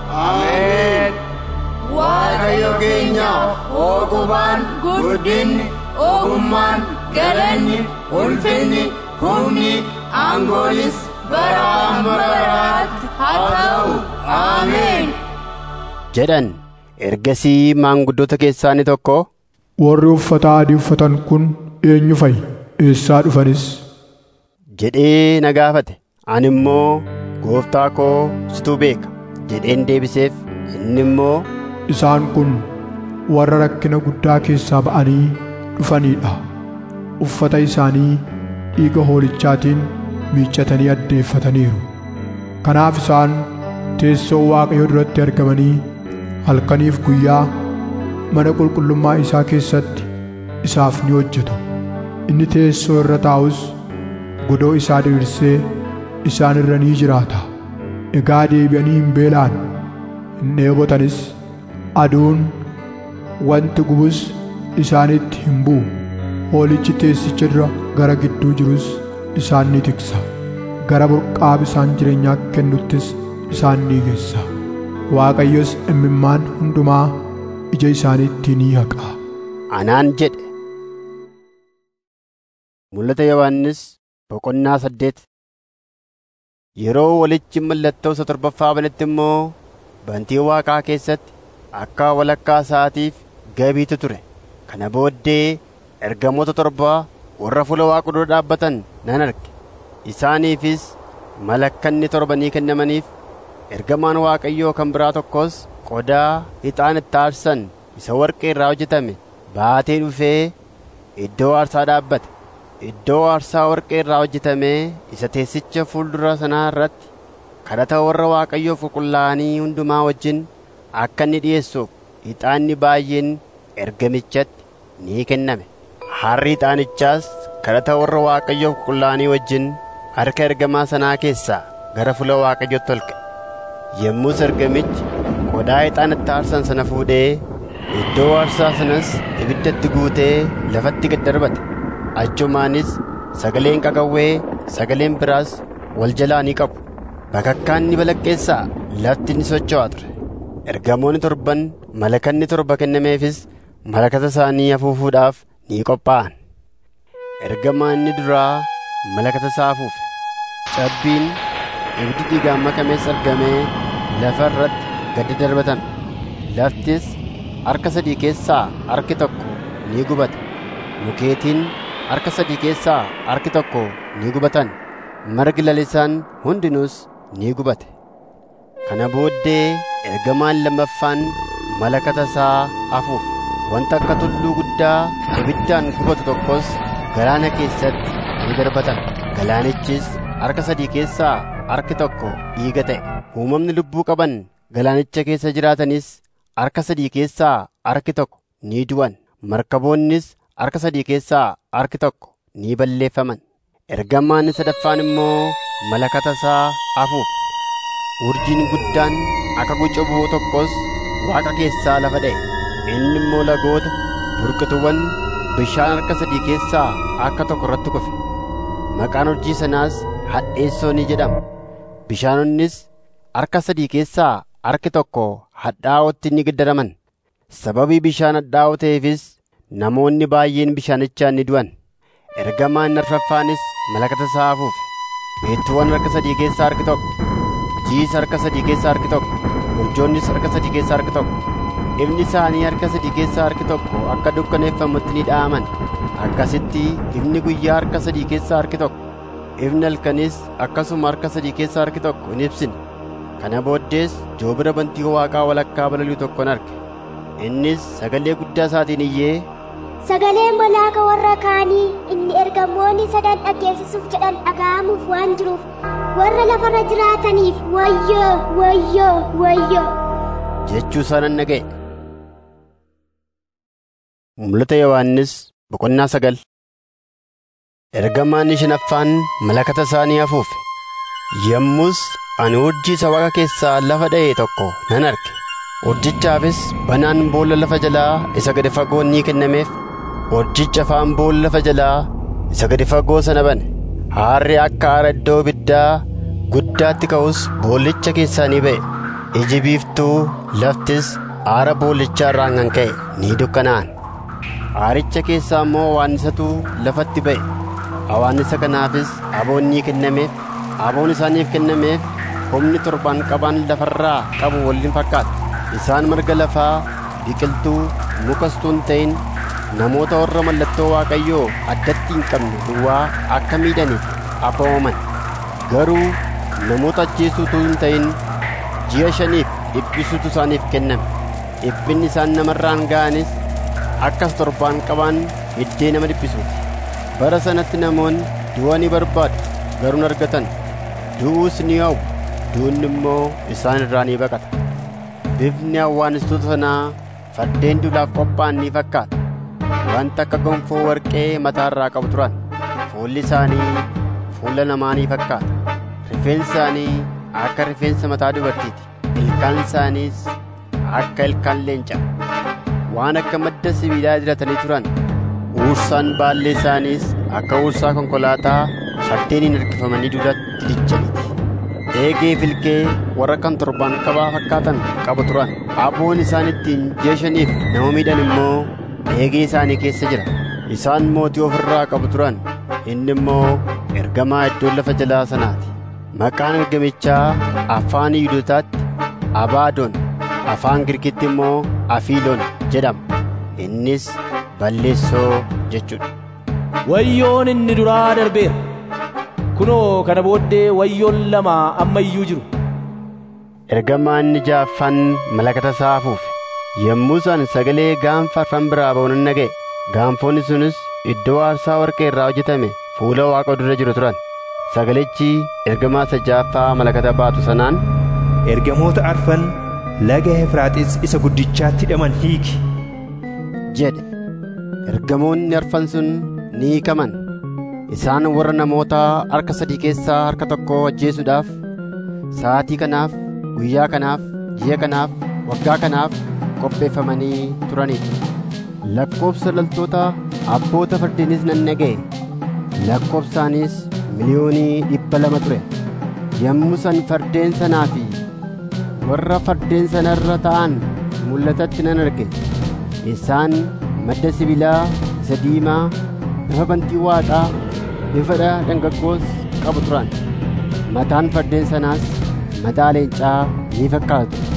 Ameen. Waaqayyo keenya ogummaan, guddinni, ogummaan, galanni, ulfinni, humni, aangoonis bara amma baraatti haa ta'u. Ameen jedhan. Ergasii maanguddoota keessaa inni tokko, warri uffata adii uffatan kun eenyu fa'i? Eessaa dhufanis? jedhee na gaafate. Ani immoo, Gooftaa koo situ beeka jedheen deebiseef. Inni immoo, isaan kun warra rakkina guddaa keessaa ba'anii dhufanidha. Uffata isaanii dhiiga hoolichaatiin miiccatanii addeeffataniiru. Kanaaf isaan teessoo Waaqayyoo duratti argamanii halkaniif guyyaa mana qulqullummaa isaa keessatti isaaf ni hojjetu. Inni teessoo irra taa'us godoo isaa diriirsee isaan irra ni jiraata. Egaa deebi'anii hin beelaan, hin dheebotanis. Aduun wanti gubus isaanitti hin bu'u. Hoolichi teessicha dura gara gidduu jirus isaan ni tiksa. Gara burqaa bishaan jireenyaa kennuttis isaan ni geessa. Waaqayyos imimmaan hundumaa ija isaaniitti ni haqa anaan jedhe. Mul'ata Yohannis boqonnaa saddeet. Yeroo walichi mallattoo isa torbaffaa banetti immoo bantii Waaqaa keessatti akka walakkaa sa'aatiif gabiitu ture. Kana booddee ergamoota torba warra fuula Waaqa dura dhaabbatan nan arge. Isaaniifis malakkanni torba ni kennamaniif. Ergamaan Waaqayyoo kan biraa tokkos qodaa ixaan itti aarsan isa warqee irraa hojjetame baatee dhufee iddoo aarsaa dhaabbate. Iddoo aarsaa warqee irraa hojjetame isa teessicha fuuldura sanaa irratti kadhata warra Waaqayyoof qulqullaa'anii hundumaa wajjin akka inni dhi'eessuuf ixaanni baay'een ergamichatti ni kenname. Harri ixaanichaas kadhata warra Waaqayyoof qulqullaa'anii wajjin harka ergamaa sanaa keessaa gara fuula Waaqayyootti tolche. Yommus ergamichi qodaa ixaan itti aarsan sana fuudhee iddoo aarsaa sanas ibiddatti guutee lafatti gad darbate. Achumaanis sagaleen qaqawwee, sagaleen biraas wal jalaa ni qabu. Bakakkaan ni balaqqeessaa, lafti ni socho'a ture. Ergamoonni torban malakanni torba kennameefis malakata isaanii afuufuudhaaf ni qophaa'an. Ergamaan inni duraa malakata isaa afuufe. Cabbiin ibiddi dhiigaan makamees argamee lafa irratti, gadi darbatan. Laftis harka sadii keessaa harki tokko ni gubate. Mukeetiin harka sadii keessaa harki tokko ni gubatan. Margi lalisaan hundinuus ni gubate. Kana booddee ergamaan lammaffaan malakata isaa afuufe. Wanta akka tulluu guddaa ibiddaan gubatu tokkos galaana keessatti ni darbatan. Galaanichis harka sadii keessaa harki tokko dhiiga ta'e. Uumamni lubbuu qaban galaanicha keessa jiraatanis harka sadii keessaa harki tokko ni du'an. Markaboonnis harka sadii keessaa harki tokko ni balleeffaman. Ergamaan sadaffaan immoo malakata isaa afuufe. Urjiin guddaan akka gucubuu tokkos waaqa keessaa lafa dha'e. Inni immoo lagoota burqituuwwan bishaan harka sadii keessaa akka tokko irratti kufe. Maqaan urjii sanaas hadheessoo ni jedhama. Bishaanonnis harka sadii keessaa harki tokko hadhaa'ootti ni geddaraman. Sababii bishaan hadhaa'oo ta'eefis namoonni baay'een bishaanichaan ni du'an. Ergamaan arfaffaanis malakata isaa afuufe. Beettuuwwan harka sadii keessaa harki tokko, jiis harka sadii keessaa harki tokko, urjoonnis harka sadii keessaa harki tokko, ifni isaanii harka sadii keessaa harki tokko akka dukkaneeffamutti ni dha'aman. Akkasitti ifni guyyaa harka sadii keessaa harki tokko, ifni halkanis akkasuma harka sadii keessaa harki tokko hin ibsine. Kana booddees joobira bantii waaqaa walakkaa balali'u tokkon arge. Innis sagalee guddaa isaatiin iyyee, sagaleen malaaka warra kaanii inni ergamoonni sadan dhageessisuuf jedhan dhaga'amuuf waan jiruuf warra lafarra jiraataniif wayyoo wayyoo wayyoo jechuu isaa nan dhaga'e. Mul'ata Yohaannis boqonnaa sagal. Ergamaan shanaffaan malakata isaanii afuufe. Yommus ani urjii isa waaqa keessaa lafa dha'e tokko nan arge. Urjichaafis banaan boolla lafa jalaa isa gadi fagoo ni kennameef. Urjicha afaan boolla lafa jalaa isa gadi fagoo sana bane. Haarri akka aara iddoo ibiddaa guddaatti ka'us boollicha keessaa ni ba'e. Iji biiftuu laftis aara boollichaa irraan kan ka'e ni dukkanaa'an. Aaricha keessaa immoo awwaannisatu lafatti ba'e. Awwaannisa kanaafis aboon ni kennameef. Aboon isaaniif kennameef humni torban qaban lafarraa qabu waliin fakkaata. Isaan marga lafaa, biqiltuu, mukas utuu hin ta'in namoota warra mallattoo Waaqayyoo addatti hin qabne duwwaa akka miidhaniif abooman. Garuu namoota ajjeesuu utuu hin ta'in ji'a shaniif dhiphisuutu isaaniif kenname. Dhiphinni isaan namarraan ga'anis akkas torbaan qabaan hiddee nama dhiphisuuti. Bara sanatti namoonni du'a ni barbaadu garuu hin argatan. Du'uus ni hawwu, du'uun immoo isaan irraa ni baqata. Bifni awwaannistoota sanaa fardeen duulaaf qophaa'an ni fakkaata. Wanta akka gonfoo warqee mataa irraa qabu turan. Fuulli isaanii fuula namaa ni fakkaata. Rifeensi isaanii akka rifeensa mataa dubartiiti. Ilkaan isaaniis akka ilkaan leencaa. Waan akka madda sibiilaa diratanii turan. Uursaan baallee isaaniis akka uursaa konkolaataa fardeeniin harkifamanii duratti dijjaniiti. Eegee filkee warra kan torbaan qabaa fakkaatan qabu turan. Aboon isaan ittiin ji'a shaniif nama miidhan immoo eegee isaanii keessa jira. Isaan mootii ofirraa qabu turan. Inni immoo ergamaa iddoo lafa jalaa sanaati. Maqaan ergamichaa afaan Yihuudootaatti Abaadoon, afaan Girkitti immoo Afiiloon jedhama. Innis balleessoo jechuudha. Wayyoon inni duraa darbeera. Kunoo kana booddee wayyoon lama amma iyyuu jiru. Ergamaan ja'affaan malakata isaa afuufe. Yommuu isaan sagalee gaanfa afran biraa ba'u nan dhaga'e. Gaanfoonni sunis iddoo aarsaa warqee irraa hojjetame fuula Waaqa dura jiru turan. Sagalichi ergamaa isa ja'affaa malakata baatu sanaan, ergamoota arfan laga Efraaxiis isa guddichaatti hidhaman hiiki jedhe. Ergamoonni arfan sun ni hiikaman. Isaan warra namoota harka sadii keessaa harka tokko ajjeesuudhaaf sa'aatii kanaaf, guyyaa kanaaf, ji'a kanaaf, waggaa kanaaf qopheeffamanii turaniidha. Lakkoobsa loltoota abboota fardeenis nan dhaga'e. Lakkoobsaanis miliyoonii dhibba lama ture. Yommuu san fardeen sanaa fi warra fardeen sanarra ta'an mul'atatti nan arge. Isaan madda sibiilaa isa diimaa bifa bantii waaqaa bifa dhangaggoos qabu turan. Mataan fardeen sanaas mataa leencaa ni fakkaatu.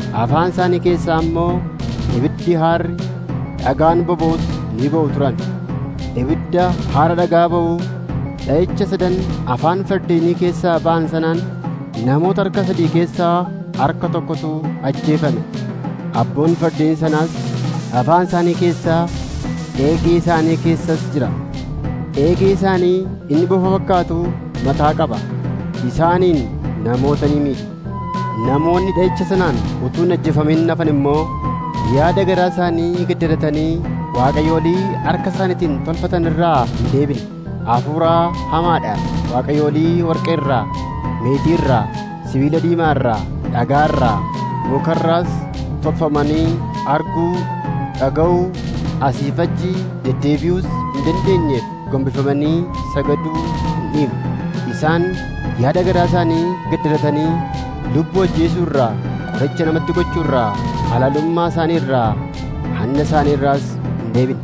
afaan isaanii keessaa immoo ibiddi haarri dhagaan boba'us ni ba'u turan. Ibidda haara dhagaa ba'u dha'icha sadan afaan fardeenii keessaa ba'an sanaan namoota harka sadii keessaa harka tokkotu ajjeefame. Abboon fardeen sanaas afaan isaanii keessaa eegee isaanii keessas jira. Eegee isaanii inni bofa fakkaatu mataa qaba. Isaaniin namoota ni miidhu. Namoonni dha'icha sanaan utuu hin ajjeefamin hafan immoo yaada garaa isaanii gedderatanii waaqayyoolii harka isaaniitiin tolfatan irraa hin deebine. Hafuura hamaadhaan waaqayyoolii warqee irraa, meetii irraa, sibiila diimaa irraa, dhagaa irraa, muka irraas tolfamanii arguu, dhaga'uu, asii fi achi deddeebi'uus hin dandeenyeef gombifamanii sagaduu hin dhiibne. Isaan yaada garaa isaanii gedderatanii lubbuu ajjeesuu irraa, qoricha namatti gochuu irraa, halaalummaa isaanii irraa, hanna isaanii irraas hin deebine.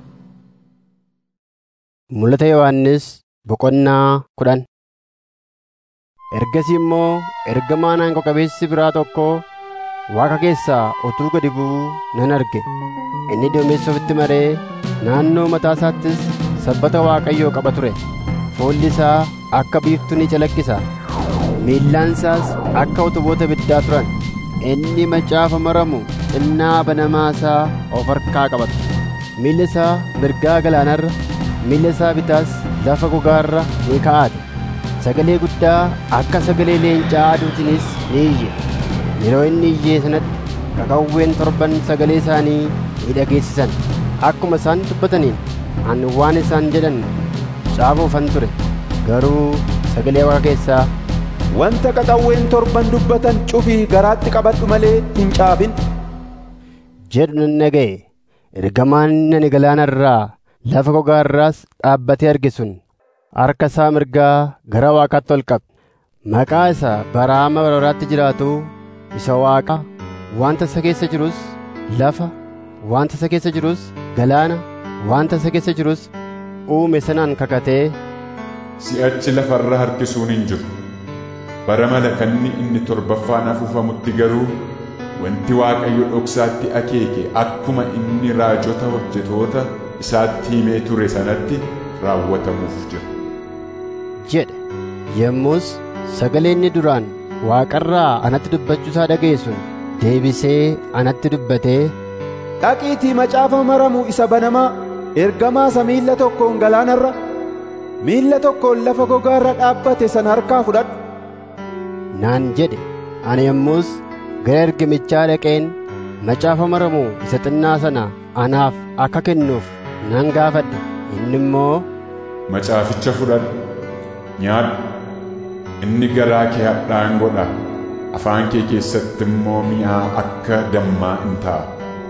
Mul'ata Yohannis boqonnaa kudhan. Ergasii immoo ergamaan aangoo qabeessi biraa tokko waaqa keessaa utuu gadi bu'uu nan arge. Inni duumessa ofitti maree naannoo mataa isaattis sabbata Waaqayyoo qaba ture. Fuulli isaa akka biiftuu ni calaqqisa. Miillaan isaas akka utuboota ibiddaa turan. Inni macaafa maramu xinnaa banamaa isaa of harkaa qabata. Miilli isaa mirgaa galaanarra, miilla isaa bitaas lafa gogaarra ni kaa'ate. Sagalee guddaa akka sagalee leencaa aduutiinis ni iyye. Yeroo inni iyyee sanatti qaqawween torban sagalee isaanii ni dhageessisan. Akkuma isaan dubbataniin ani waan isaan jedhan caafuufan ture. Garuu sagalee waaqa keessaa wanta qaqawween torban dubbatan cufii garaatti qabadhu malee hin caafin jedhu nan dhaga'e. Ergamaan ani galaana irraa lafa gogaa irraas dhaabbatee arge sun harka isaa mirgaa gara waaqaatti ol qabe. Maqaa isa bara hamma bara baraatti jiraatu isa waaqa wanta isa keessa jirus lafa, wanta isa keessa jirus galaana, wanta isa keessa jirus uume sanaan kakatee, si'achi lafarra harkisuun hin jiru. Bara malakanni inni torbaffaan afuufamutti garuu wanti Waaqayyo dhoksaatti akeeke akkuma inni raajota hojjetoota isaatti himee ture sanatti raawwatamuuf jira jedhe. Yommus sagalee inni duraan waaqarraa anatti dubbachuu isaa dhaga'e sun deebisee anatti dubbatee, dhaqiitii macaafa maramu isa banamaa ergamaa isa miilla tokkoon galaanarra, miilla tokkoon lafa gogaarra dhaabbate sana harkaa fudhadhu naan jedhe. Ani yommus gara ergamichaa dhaqeen macaafa maramu isa xinnaa sana anaaf akka kennuuf nan gaafadhe. Inni immoo, macaaficha fudhadhu, nyaadhu, inni garaa kee hadhaan godha, afaan kee keessatti immoo mi'aa akka dammaa in ta'a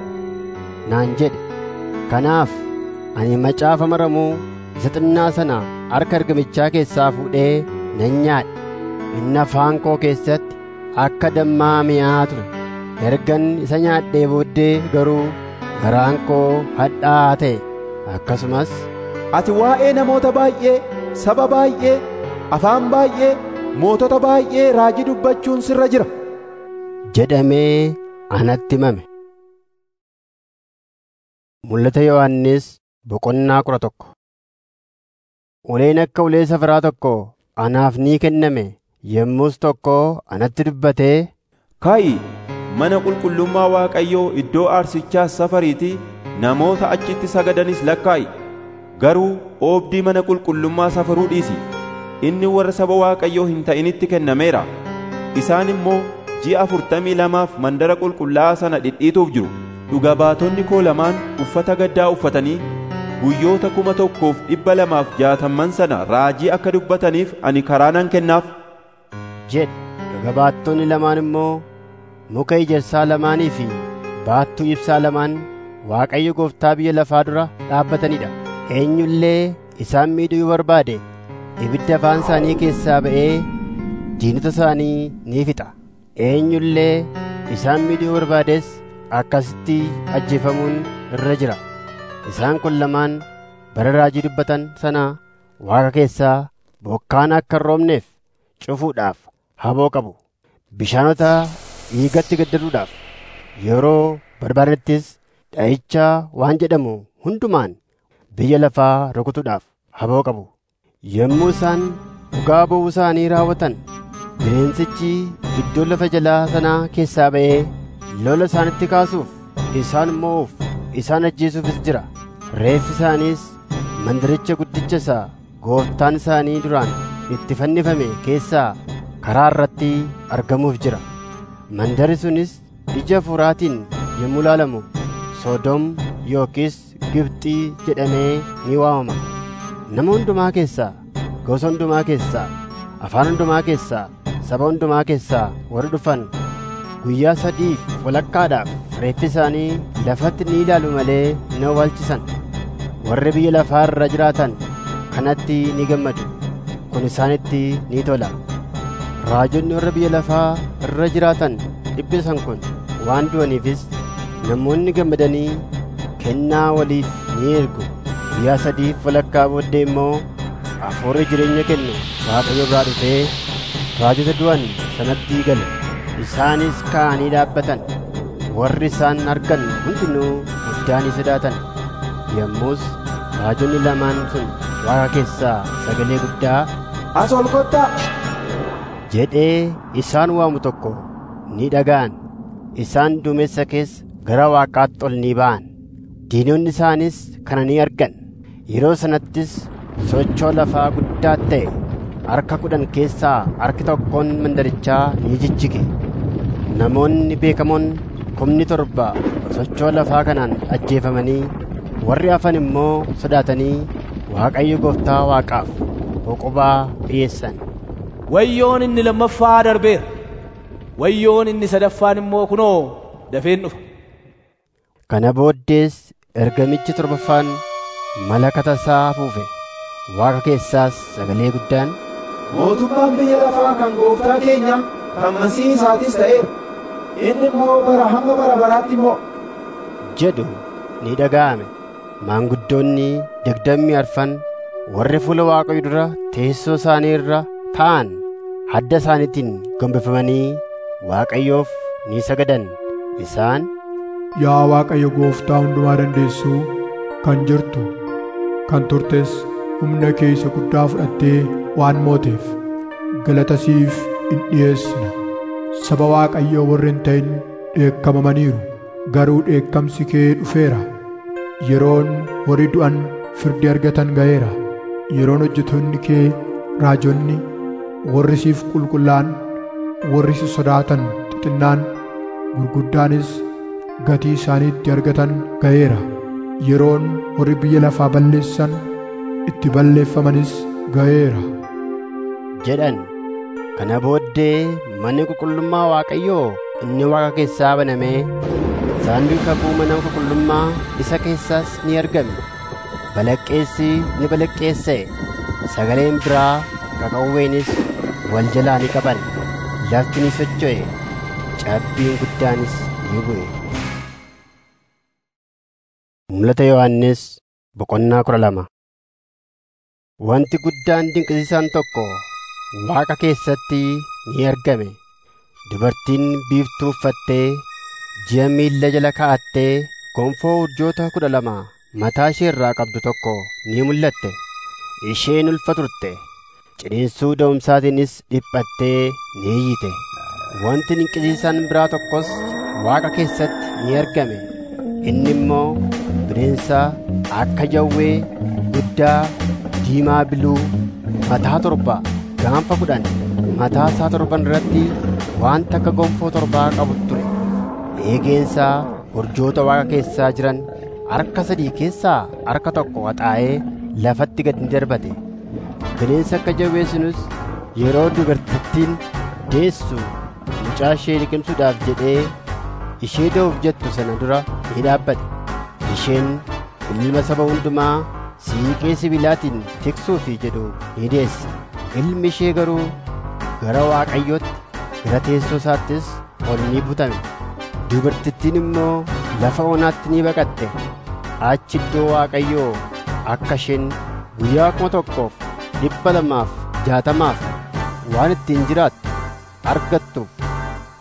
naan jedhe. Kanaaf ani macaafa maramuu isa xinnaa sana harka ergamichaa keessaa fuudhee nan nyaadhe. Inni afaan koo keessatti akka dammaa mi'aa ture. Ergan isa nyaadhee booddee garuu garaan koo hadhaa'aa ta'e. Akkasumas ati waa'ee namoota baay'ee, saba baay'ee, afaan baay'ee, mootota baay'ee raajii dubbachuun sirra jira jedhamee anatti himame. Mul'ata Yohannis boqonnaa kudha tokko. Uleen akka ulee safaraa tokko anaaf ni kenname. Yommus tokko anatti dubbatee, kaa'i mana qulqullummaa Waaqayyoo iddoo aarsichaas safariitii namoota achitti sagadanis lakkaa'i. Garuu oobdii mana qulqullummaa safaruu dhiisi. Inni warra saba Waaqayyoo hin ta'initti kennameera. Isaan immoo ji'a afurtamii lamaaf mandara qulqullaa'aa sana dhidhiituuf jiru. Dhuga baatonni koo lamaan uffata gaddaa uffatanii guyyoota kuma tokkoof dhibba lamaaf jaatamman sana raajii akka dubbataniif ani karaa nan kennaaf jedhe. Dhuga baattonni lamaan immoo muka ejersaa lamaanii fi baattuu ibsaa lamaan Waaqayyo Gooftaa biyya lafaa dura dhaabbatanidha. Eenyullee isaan miidhuu yoo barbaade ibidda afaan isaanii keessaa ba'ee diinota isaanii ni fixa. Eenyullee isaan miidhuu yoo barbaades akkasitti ajjeefamuun irra jira. Isaan kun lamaan bara raajii dubbatan sana Waaqa keessaa bokkaan akka hin roobneef cufuudhaaf haboo qabu. Bishaanota dhiigatti gaddaruudhaaf yeroo barbaadettis dha'icha waan jedhamu hundumaan biyya lafaa rukutuudhaaf haboo qabu. Yommuu isaan dhugaa ba'uu isaanii raawwatan bineensichi iddoo lafa jalaa sanaa keessaa ba'ee lola isaanitti kaasuuf isaan mo'uuf isaan ajjeesuufis jira. Reeffi isaaniis mandaricha guddicha isaa gooftaan isaanii duraan itti fannifame keessaa karaa irratti argamuuf jira. Mandari sunis ija hafuuraatiin yommuu ilaalamu Soodom yookiis Gibxii jedhamee ni waamama. Nama hundumaa keessaa, gosa hundumaa keessaa, afaan hundumaa keessaa, saba hundumaa keessaa warri dhufan guyyaa sadiif walakkaadhaaf reeffi isaanii lafatti ni ilaalu malee hin awwaalchisan. Warri biyya lafaa irra jiraatan kanatti ni gammadu. Kun isaanitti ni tola. Raajonni warra biyya lafaa irra jiraatan dhibbisan kun waan du'aniifis namoonni gammadanii kennaa waliif ni ergu. Guyyaa sadiif walakkaa booddee immoo hafuurri jireenya kennu Waaqayyo biraa dhufee raajota du'an sanatti gala. Isaanis ka'anii dhaabbatan. Warri isaan argan hundinuu guddaa ni sodaatan. Yommus raajonni lamaan sun Waaqa keessaa sagalee guddaa, as ol kottaa jedhee isaan waamu tokko ni dhaga'an. Isaan duumessa keessa gara Waaqaatti ol ni ba'an. Diinonni isaanis kana ni argan. Yeroo sanattis sochoo lafaa guddaa ta'e harka kudhan keessaa harki tokkoon mandarichaa ni jijjige. Namoonni beekamoon kumni torba sochoo lafaa kanaan ajjeefamanii warri hafan immoo sodaatanii Waaqayyo Gooftaa Waaqaaf boqobaa dhiyeessan. Wayyoon inni lammaffaa darbeera. Wayyoon inni sadaffaan immoo kunoo dafeen dhufa. Kana booddees ergamichi torbaffaan malakata isaa afuufe. Waaqa keessaas sagalee guddaan, mootummaan biyya lafaa kan gooftaa keenya kan Masiihii isaatis ta'eera. Inni immoo bara hamma bara baraatti immoo jedhu ni dhaga'ame. Maanguddoonni digdamii arfan warri fuula Waaqayyo dura teessoo isaanii irra ta'an hadda isaaniitiin gombifamanii Waaqayyoof ni sagadan. Isaan, Yaa Waaqayyo Gooftaa hundumaa dandeessuu kan jirtu kan turtes humna kee isa guddaa fudhattee waan mooteef galata siif in dhiyeessina. Saba Waaqayyoo warri hin ta'in dheekkamamaniiru, garuu dheekkamsi kee dhufeera. Yeroon warri du'an firdi argatan ga'eera. Yeroon hojjettoonni kee raajonni warri siif qulqullaa'an, warri si sodaatan xixinnaan gurguddaanis gatii isaaniitti argatan ga'eera. Yeroon warri biyya lafaa balleessan itti balleeffamanis ga'eera jedhan. Kana booddee manni qulqullummaa Waaqayyoo inni Waaqa keessaa banamee saanduqi kakuu mana qulqullummaa isa keessaas ni argame. Balaqqeessi ni balaqqeesse. Sagaleen biraa qaqawweenis wal jalaa ni qaban. Lafti ni socho'e. Cabbiin guddaanis ni bu'e. Mul'ata Yohannis boqonnaa kudha lama. Wanti guddaan dinqisiisaan tokko Waaqa keessatti ni argame. Dubartiin biiftuu uffattee ji'a miilla jala kaa'attee gonfoo urjoota kudha lama mataa ishee irraa qabdu tokko ni mul'atte. Isheen ulfa turte. Ciniinsuu da'umsaatiinis dhiphattee ni iyyite. Wanti dinqisiisaan biraa tokkos Waaqa keessatti ni argame. Inni immoo bineensa akka jawwee guddaa diimaa biluu mataa torba gaanfa kudhan mataa isaa torban irratti waan takka gonfoo torbaa qabu ture. Eegeensaa urjoota Waaqa keessaa jiran harka sadii keessaa harka tokko waxaa'ee lafatti gad ni darbate. Bineensi akka jawwee sunus yeroo dubartittiin deessu mucaa ishee liqimsuudhaaf jedhee ishee da'uuf jettu sana dura ni dhaabbate. Isheen ilma saba hundumaa siiqee sibiilaatiin tiksuufi jedhu ni deesse. Ilmi ishee garuu gara Waaqayyootti gara teessoo isaattis ol ni butame. Dubartittiin immoo lafa onaatti ni baqatte. Achi iddoo Waaqayyoo akka isheen guyyaa kuma tokkoof dhibba lamaaf jaatamaaf waan ittiin jiraattu argattuuf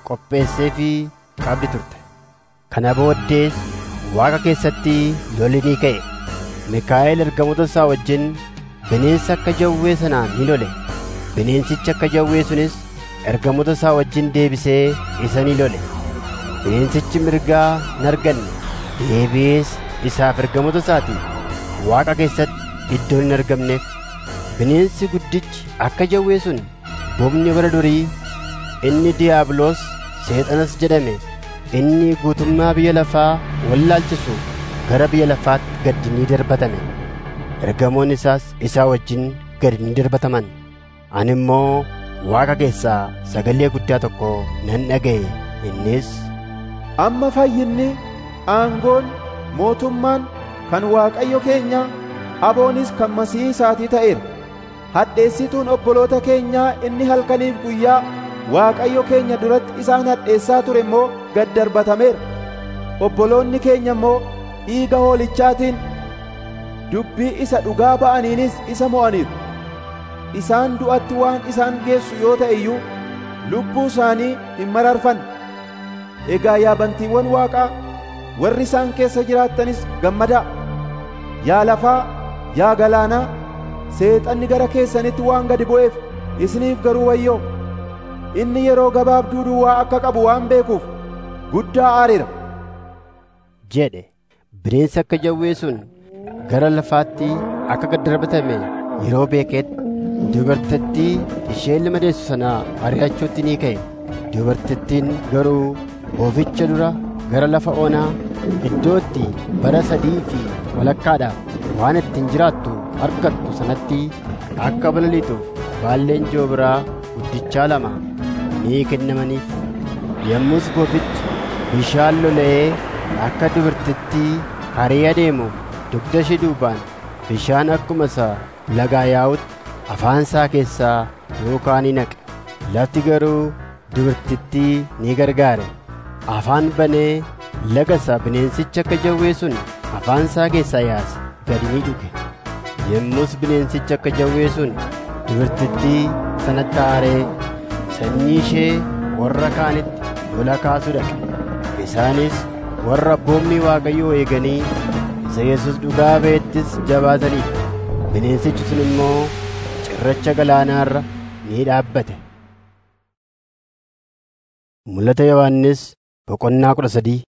qopheesseefii qabdi turte. Kana booddees Waaqa keessatti lolli ni ka'e. Mikaa'el ergamoota isaa wajjin bineensa akka jawwee sanaan ni lole. Bineensichi akka jawwee sunis ergamoota isaa wajjin deebisee isa ni lole. Bineensichi mirgaa hin arganne, deebi'ees isaaf ergamoota isaatiin Waaqa keessatti iddoon hin argamneef. Bineensi guddichi akka jawwee sun bofni bara durii inni diiyaabiloos seexanas jedhame, inni guutummaa biyya lafaa wallaalchisu gara biyya lafaatti gad ni darbatame. Ergamoonni isaas isaa wajjin gad ni darbataman. Ani immoo Waaqa keessaa sagalee guddaa tokko nan dhaga'e. Innis, amma fayyinni, aangoon, mootummaan kan Waaqayyo keenya, aboonis kan Masiihii isaatii ta'eera. Hadheessituun obboloota keenyaa inni halkaniif guyyaa Waaqayyo keenya duratti isaan hadheessaa ture immoo gad darbatameera. Obboloonni keenya immoo dhiiga hoolichaatiin, dubbii isa dhugaa ba'aniinis isa mo'aniiru. Isaan du'atti waan isaan geessu yoo ta'e iyyuu lubbuu isaanii hin mararfanne. Egaa yaa bantiiwwan Waaqaa, warri isaan keessa jiraattanis gammadaa. Yaa lafaa, yaa galaanaa, seexanni gara keessanitti waan gadi bu'eef isiniif garuu wayyoo. Inni yeroo gabaabduu duwwaa akka qabu waan beekuuf guddaa aareera jedhe. Bineensi akka jawwee sun gara lafaatti akka gad darbatame yeroo beeketti dubartittii ishee ilma deessu sanaa ari'achuutti ni ka'e. Dubartittiin garuu booficha dura gara lafa onaa iddootti bara sadii fi walakkaadhaaf waan ittiin jiraattu argattu sanatti akka balaliituuf baalleen joobiraa guddichaa lama ni kennamaniif. Yommus boofichi bishaan lola'ee akka dubartittii haree adeemuuf dugda ishee duubaan bishaan akkuma isa lagaa yaa'utti afaan isaa keessaa yookaan ni naqe. Lafti garuu dubartittii ni gargaare. Afaan banee laga isaa bineensicha akka jawwee sun afaan isaa keessaa yaase gadi ni dhuge. Yommus bineensicha akka jawwee sun dubartittii sanatti aaree sanyii ishee warra kaanitti lola kaasuu dhaqe. Isaanis warra abboommii Waaqayyoo eeganii isa Yesuus dhugaa ba'ettis jabaataniif. Bineensichi sun immoo cirracha galaanaarra ni dhaabbate. Mul'ata Yohannis boqonnaa kudha sadii.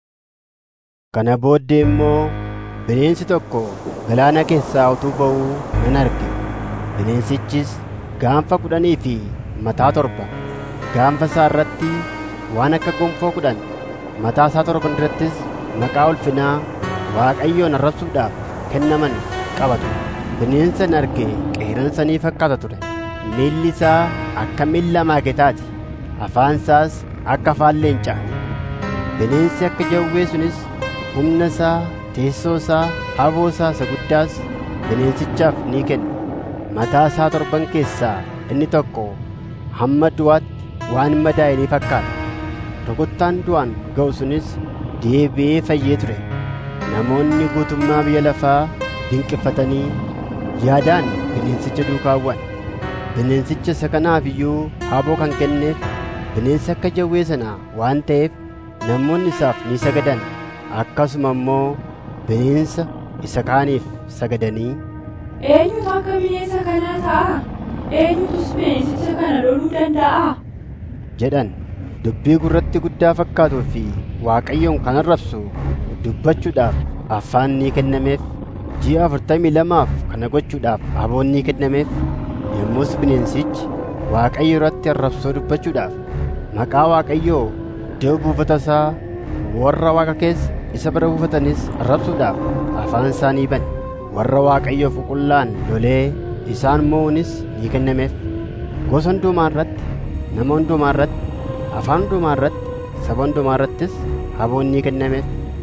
Kana booddee immoo bineensi tokko galaana keessaa utuu ba'uu nan arge. Bineensichis gaanfa kudhanii fi mataa torba, gaanfa isaa irratti waan akka gonfoo kudhan, mataa isaa torban irrattis maqaa ulfinaa Waaqayyoon arrabsuudhaaf kennaman qabatu. Bineensa nan arge qeerransa ni fakkaata ture. Miilli isaa akka miilla maaketaati, afaan isaas akka afaan leencaa. Bineensi akka jawwee sunis humna isaa, teessoo isaa, haboo isaa isa guddaas bineensichaaf ni kenna. Mataa isaa torban keessaa inni tokko hamma du'aatti waan madaa'e ni fakkaata. Rukuttaan du'aan ga'u sunis deebi'ee fayyee ture. Namoonni guutummaa biyya lafaa dinqiffatanii yaadaan bineensicha duukaa bu'an. Bineensicha isa kanaaf iyyuu haboo kan kenneef bineensa akka jawwee sana waan ta'eef namoonni isaaf ni sagadan. Akkasuma immoo bineensa isa kaaniif sagadanii, eenyutu akka bineensa kanaa ta'a? Eenyutus bineensicha kana loluu danda'a? jedhan. Dubbii gurratti guddaa fakkaatuu fi Waaqayyoon kan arrabsu dubbachuudhaaf afaan ni kennameef. Ji'a afurtamii lamaaf kana gochuudhaaf aboon ni kennameef. Yommus bineensichi Waaqayyo irratti arrabsoo dubbachuudhaaf maqaa Waaqayyoo iddoo buufata isaa warra Waaqa keessa isa bira buufatanis arrabsuudhaaf afaan isaa ni bane. Warra Waaqayyoof qulqullaan lolee isaan mo'uunis ni kennameef. Gosa hundumaa irratti, nama hundumaa irratti, afaan hundumaa irratti, saba hundumaa irrattis aboon ni kennameef.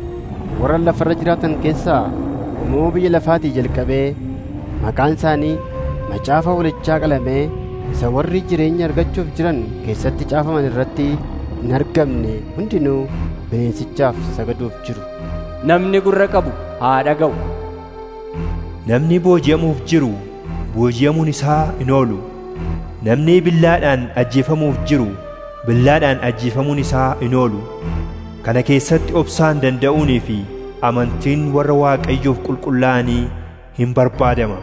Warra lafarra jiraatan keessaa uumama biyya lafaatii jalqabee maqaan isaanii macaafa walichaa qalamee isa warri jireenya argachuuf jiran keessatti caafaman irratti hin argamne hundinuu bineensichaaf sagaduuf jiru. Namni gurra qabu haa dhaga'u. Namni booji'amuuf jiru booji'amuun isaa hin oolu. Namni billaadhaan ajjeefamuuf jiru billaadhaan ajjeefamuun isaa hin oolu. Kana keessatti obsaan danda'uunii fi amantiin warra Waaqayyoof qulqullaa'anii hin barbaadama.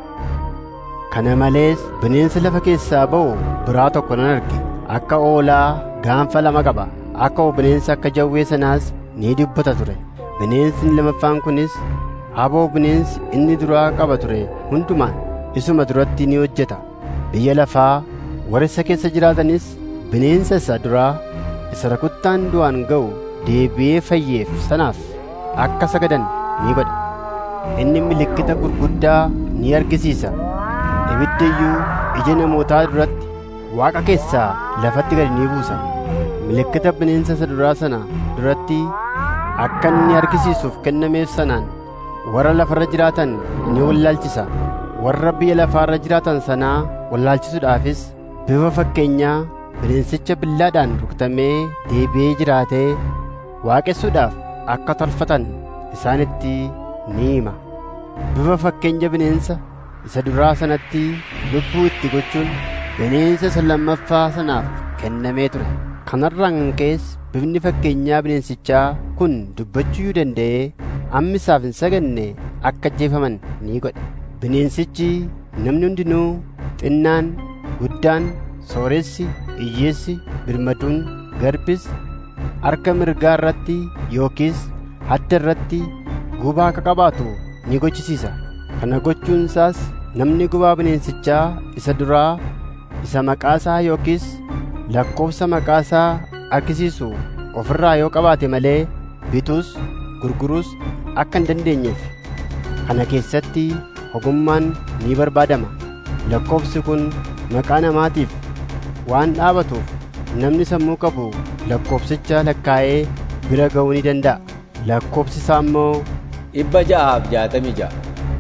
Kana malees bineensa lafa keessaa ba'u biraa tokko nan arge. Akka oolaa gaanfa lama qaba. Akka bineensa akka jawwee sanaas ni dubbata ture. Bineensi lamaffaan kunis aboo bineensi inni duraa qaba ture hundumaan isuma duratti ni hojjeta. Biyya lafaa warra isa keessa jiraatanis bineensa isa duraa isa rukuttaan du'aan ga'u deebi'ee fayyeef sanaaf akka sagadan ni godha. Inni milikkita gurguddaa ni argisiisa. Ibidda iyyuu ija namootaa duratti Waaqa keessaa lafatti gad ni buusa. Milikkita bineensa isa duraa sana duratti akka inni argisiisuuf kennameef sanaan warra lafarra jiraatan ni wallaalchisa. Warra biyya lafaarra jiraatan sanaa wallaalchisuudhaafis bifa fakkeenyaa bineensicha billaadhaan rukutamee deebi'ee jiraatee waaqessuudhaaf akka tolfatan isaanitti ni hima. Bifa fakkeenya bineensa isa duraa sanatti lubbuu itti gochuun bineensa isa lammaffaa sanaaf kennamee ture. Kanarraan kan ka'es bifni fakkeenyaa bineensichaa kun dubbachuu yoo danda'e amma isaaf hin saganne akka ajjeefaman ni godhe. Bineensichi namni hundinuu xinnaan, guddaan, sooressi, hiyyeessi, birmaduun, garbis harka mirgaa irratti yookiis hadda irratti gubaa akka qabaatu ni gochisiisa. Kana gochuun isaas namni gubaa bineensichaa isa duraa isa maqaasaa yookiis lakkoofsa maqaasaa argisiisu ofirraa yoo qabaate malee bituus gurguruus akka hin dandeenyeef. Kana keessatti ogummaan ni barbaadama. Lakkoofsi kun maqaa namaatiif waan dhaabatuuf namni sammuu qabu lakkoofsicha lakkaa'ee bira ga'uu ni danda'a. Lakkoofsi isaa immoo dhibba ja'aaf jaatamii ja'a.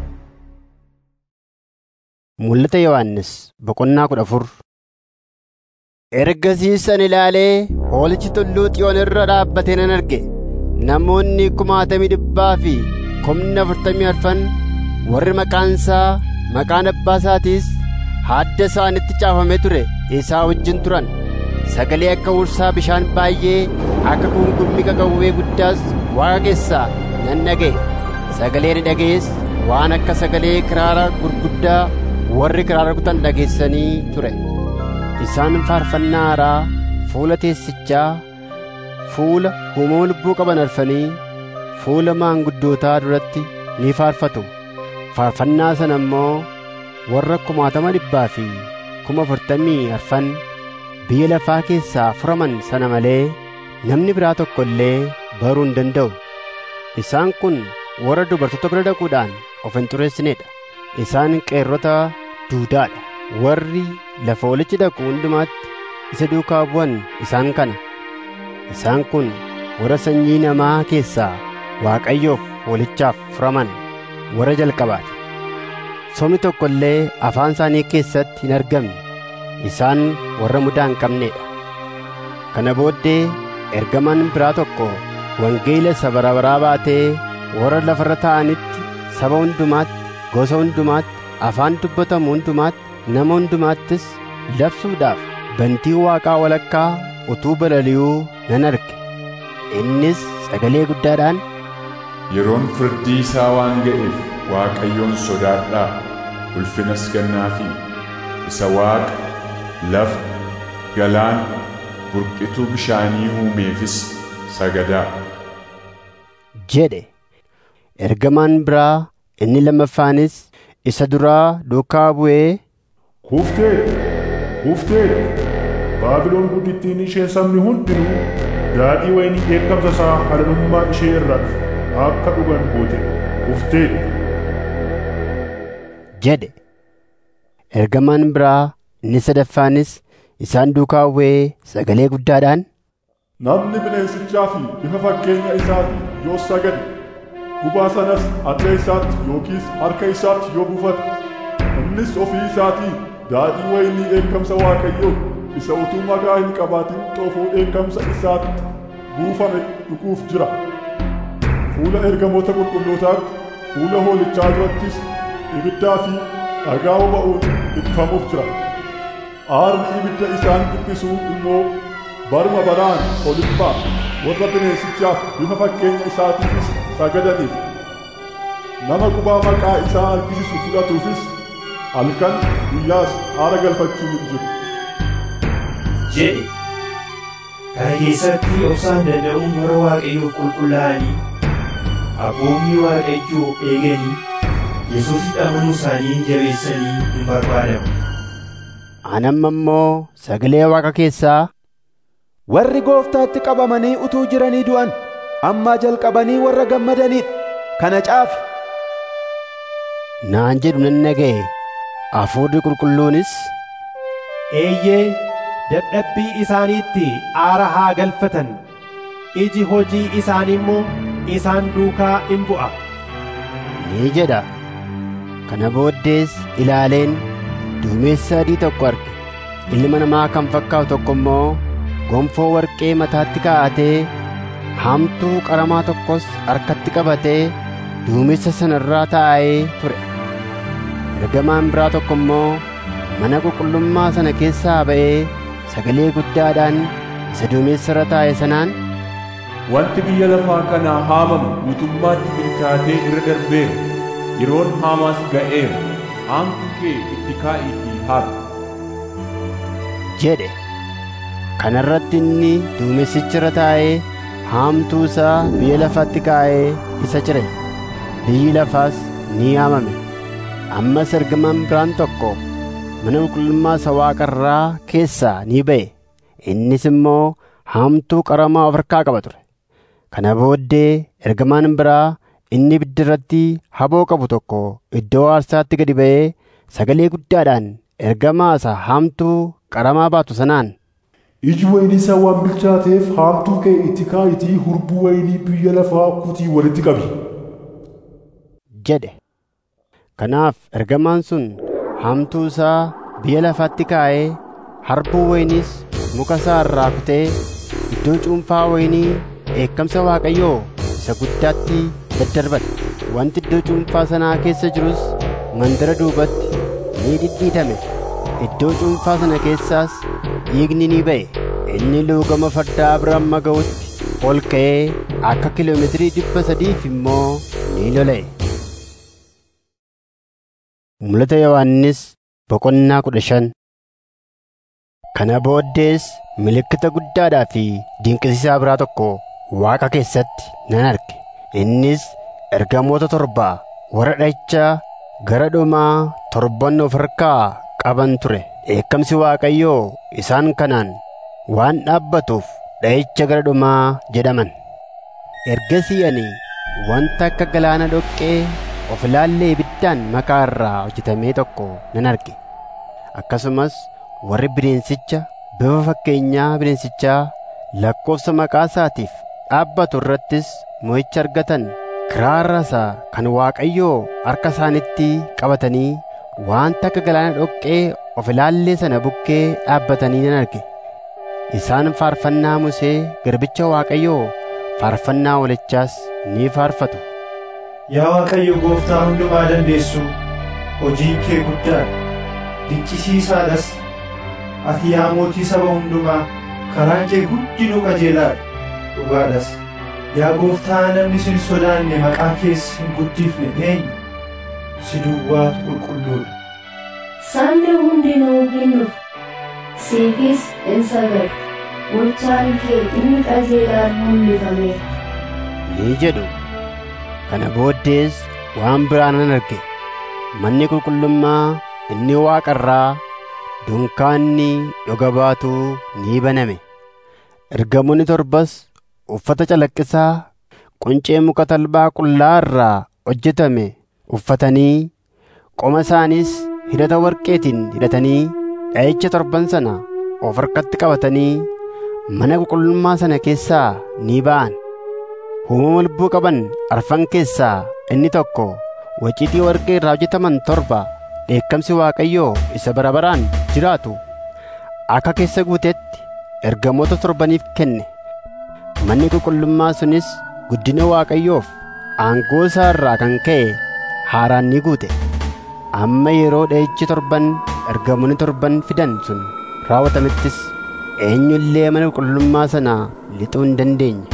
Mul'ata Yohaannis boqonnaa kudha afur. Ergasiis ani ilaalee hoolichi tulluu Xiyoon irra dhaabbatee nan arge. Namoonni kumaatamii dhibbaa fi kumni afurtamii arfan warri maqaan isaa maqaan abbaa isaatiis hadda isaanitti caafamee ture isaa wajjin turan. Sagalee akka ursaa bishaan baay'ee akka guungummii qaqawwee guddaas Waaqa keessaa nan dhaga'e. Sagalee ni dhaga'es waan akka sagalee kiraara gurguddaa warri kiraara rukutan dhageessanii ture. Isaan faarfannaa haaraa fuula teessichaa fuula uumama lubbuu qaban arfanii fuula maanguddootaa duratti ni faarfatu. Faarfannaa sana immoo warra kumaatama dhibbaa fi kuma afurtamii arfan biyya lafaa keessaa furaman sana malee namni biraa tokko illee baruu hin danda'u. Isaan kun warra dubartoota bira dhaquudhaan of hin xureessineedha. Isaan qeerrota duudaadha. Warri lafa hoolichi dhaqu hundumaatti isa duukaa bu'an isaan kana. Isaan kun warra sanyii namaa keessaa Waaqayyoof hoolichaaf furaman warra jalqabaati. Sobni tokko illee afaan isaanii keessatti hin argamne. Isaan warra mudaa hin qabneedha. Kana booddee ergamaan biraa tokko wangeela isa bara baraa baatee warra lafarra taa'anitti, saba hundumaatti, gosa hundumaatti, afaan dubbatamu hundumaatti, nama hundumaattis labsuudhaaf bantii Waaqaa walakkaa utuu balali'uu nan arge. Innis sagalee guddaadhaan, yeroon firdii isaa waan ga'eef Waaqayyoon sodaadhaa, ulfinas kennaafi. Isa Waaqa lafa, galaana, burqituu bishaanii uumeefis sagadaa jedhe. Ergamaan biraa inni lammaffaanis isa duraa duukaa bu'ee, Kufteedha! Kufteedha! Baabiloon guddittiin ishee sabni hundinuu daadhii wayinii dheekkamsa isaa halalummaa ishee irraa akka dhugan goote kufteedha jedhe. Ergamaan biraa inni sadaffaanis isaan duukaa bu'ee sagalee guddaadhaan, namni bineensichaa fi bifa fakkeenya isaatti yoo sagade, gubaa sanas adda isaatti yookiis harka isaatti yoo buufate, innis ofii isaatii daadhii wayinii dheekkamsa Waaqayyoo isa utuu magaa hin qabaatin xoofoo dheekkamsa isaatti buufame dhuguuf jira. Fuula ergamoota qulqullootaatti, fuula hoolichaa durattis ibiddaa fi dhagaa boba'uun dhiphamuuf jira. Aarri ibidda isaan dhiphisuu immoo baruma baraan olitti ba'a. Warra bineensichaaf bifa fakkeenya isaatiifis sagadaniif nama gubaa maqaa isaa argisiisu fudhatuufis halkan guyyaas aara galfachuu hin jiru jedhe. Kana keessatti obsaan danda'uun warra Waaqayyoof qulqullaa'anii abboommii Waaqayyoo eeganii Yesuusitti amanuu isaanii jabeessanii hin barbaadamu. Anamma immoo sagalee Waaqa keessaa warri Gooftaatti qabamanii utuu jiranii du'an ammaa jalqabanii warra gammadaniidha. Kana caafi naan jedhu nan dhaga'e. Hafuurri qulqulluunis eeyyee dadhabbii isaaniitti aara haa galfatan, iji hojii isaanii immoo isaan duukaa in bu'a ni jedha. Kana booddees ilaaleen duumessa adii tokko arge. Ilma namaa kan fakkaatu tokko immoo gonfoo warqee mataatti kaa'atee haamtuu qaramaa tokkos harkatti qabatee duumessa sana irraa taa'ee ture. Ergamaan biraa tokko immoo mana qulqullummaa sana keessaa ba'ee sagalee guddaadhaan isa duumessa irra taa'e sanaan, wanti biyya lafaa kanaa haamamu guutummaatti bilchaatee irra darbeera. Yeroon haamaas ga'eera. Haamtuu kee itti kaa'iitii haabi jedhe. Kana irratti inni duumessicha irra taa'ee haamtuu isaa biyya lafaatti kaa'ee isa cire. Biyyi lafaas ni haamame. Ammas ergamaan biraan tokko mana qulqullummaa isa Waaqa irraa keessaa ni ba'e. Innis immoo haamtuu qaramaa of harkaa qaba ture. Kana booddee ergamaan biraa inni ibidda irratti haboo qabu tokko iddoo aarsaatti gadi ba'ee sagalee guddaadhaan ergamaa isa haamtuu qaramaa baatu sanaan, iji waynii isaa waan bilchaateef haamtuu kee itti kaa'itii hurbuu waynii biyya lafaa kutii walitti qabi jedhe. Kanaaf ergamaan sun haamtuu isaa biyya lafaatti kaa'ee harbuu wayniis muka isaa irraa kutee iddoo cuunfaa waynii dheekkamsa Waaqayyoo isa guddaatti daddarbate. Wanti iddoo cuunfaa sanaa keessa jirus mandara duubatti ni dhidhiitame. Iddoo cuunfaa sana keessaas dhiigni ni ba'e. Inni luugama fardaa bira hamma ga'utti ol ka'ee akka kiiloomeetirii dhibba sadiif immoo ni lola'e. Mul'ata Yohaannis boqonnaa kudha shan. Kana booddees milikkita guddaadhaa fi dinqisiisaa biraa tokko Waaqa keessatti nan arge. Innis ergamoota torba warra dha'icha gara dhumaa torban of harkaa qaban ture. Dheekkamsi Waaqayyoo isaan kanaan waan dhaabbatuuf dha'icha gara dhumaa jedhaman. Ergasii ani wanta akka galaana dhoqqee of ilaallee ibiddaan makaa irraa hojjetamee tokko nan arge. Akkasumas warri bineensicha bifa fakkeenyaa bineensichaa lakkoofsa maqaa isaatiif dhaabbatu irrattis mo'icha argatan kiraarra isaa kan Waaqayyoo harka isaanitti qabatanii wanta akka galaana dhoqqee of ilaallee sana bukkee dhaabbatanii nan arge. Isaan faarfannaa Musee garbicha Waaqayyoo faarfannaa walichaas ni faarfatu. Yaa Waaqayyo Gooftaa hundumaa dandeessu, hojiin kee guddaadha, dinqisiisaadhas. Ati yaa mootii saba hundumaa, karaan kee hundinuu qajeelaadha, dhugaadhas. Yaa Gooftaa, namni sin sodaanne maqaa kees hin guddifne eenyu? Si duwwaatu qulqulluudha. Sabni hundinuu hin dhufu, siifis hin sagadu. Gochaan kee inni qajeelaan mul'ifameera ni jedhu. Kana booddees waan biraa nan arge. Manni qulqullummaa inni Waaqa irraa dunkaanni dhuga baatu ni baname. Ergamoonni torbas uffata calaqqisaa quncee muka talbaa qullaa irraa hojjetame uffatanii qoma isaaniis hidhata warqeetiin hidhatanii dha'icha torban sana of harkatti qabatanii mana qulqullummaa sana keessaa ni ba'an. Uumama lubbuu qaban arfan keessaa inni tokko waciitii warqee irraa hojjetaman torba dheekkamsi Waaqayyoo isa bara baraan jiraatu akka keessa guutetti ergamoota torbaniif kenne. Manni qulqullummaa sunis guddina Waaqayyoof aangoo isaa irraa kan ka'e haaraan ni guute. Amma yeroo dha'ichi torban ergamoonni torban fidan sun raawwatamettis eenyullee mana qulqullummaa sana lixuu hin dandeenye.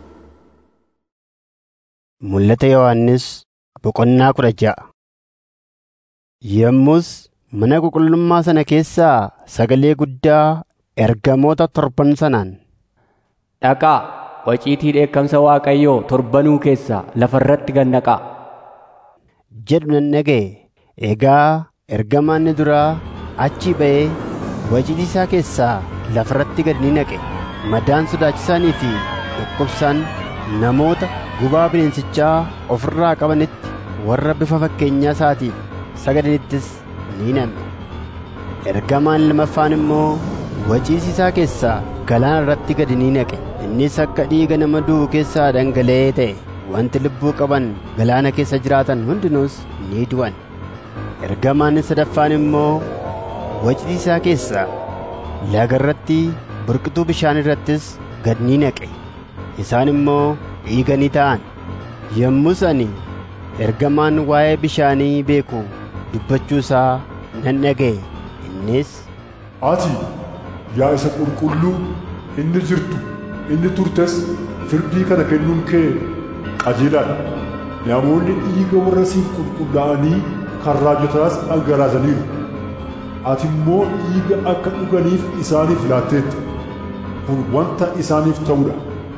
Mul'ata Yohannis boqonnaa kudha ja'a. Yommus mana qulqullummaa sana keessaa sagalee guddaa ergamoota torban sanaan, dhaqaa waciitii dheekkamsa Waaqayyoo torbanuu keessaa lafarratti gad naqaa jedhu nan dhaga'e. Egaa ergamaan inni duraa achi ba'ee waciitii isaa keessaa lafarratti gad ni naqe. Madaan sodaachisaanii fi dhukkubsaan namoota gubaa bineensichaa ofirraa qabanitti warra bifa fakkeenyaa isaatiif sagadanittis ni nam'e. Ergamaan lamaffaan immoo waciitii isaa keessaa galaana irratti gad ni naqe. Innis akka dhiiga nama du'u keessaa dhangala'ee ta'e. Wanti lubbuu qaban galaana keessa jiraatan hundinuus ni du'an. Ergamaan sadaffaan immoo waciitii isaa keessaa laga irratti burqituu bishaan irrattis gad ni naqe. Isaan immoo dhiiga ni ta'an. Yommus ani ergamaan waa'ee bishaanii beeku dubbachuu isaa nan dhaga'e. Innis, ati yaa isa qulqulluu inni jirtu inni turtes firdii kana kennuun kee qajeelaadha. Namoonni dhiiga warra siif qulqullaa'anii kan raajotaas dhangalaasaniiru. Ati immoo dhiiga akka dhuganiif isaaniif laatteetta. Kun wanta isaaniif ta'udha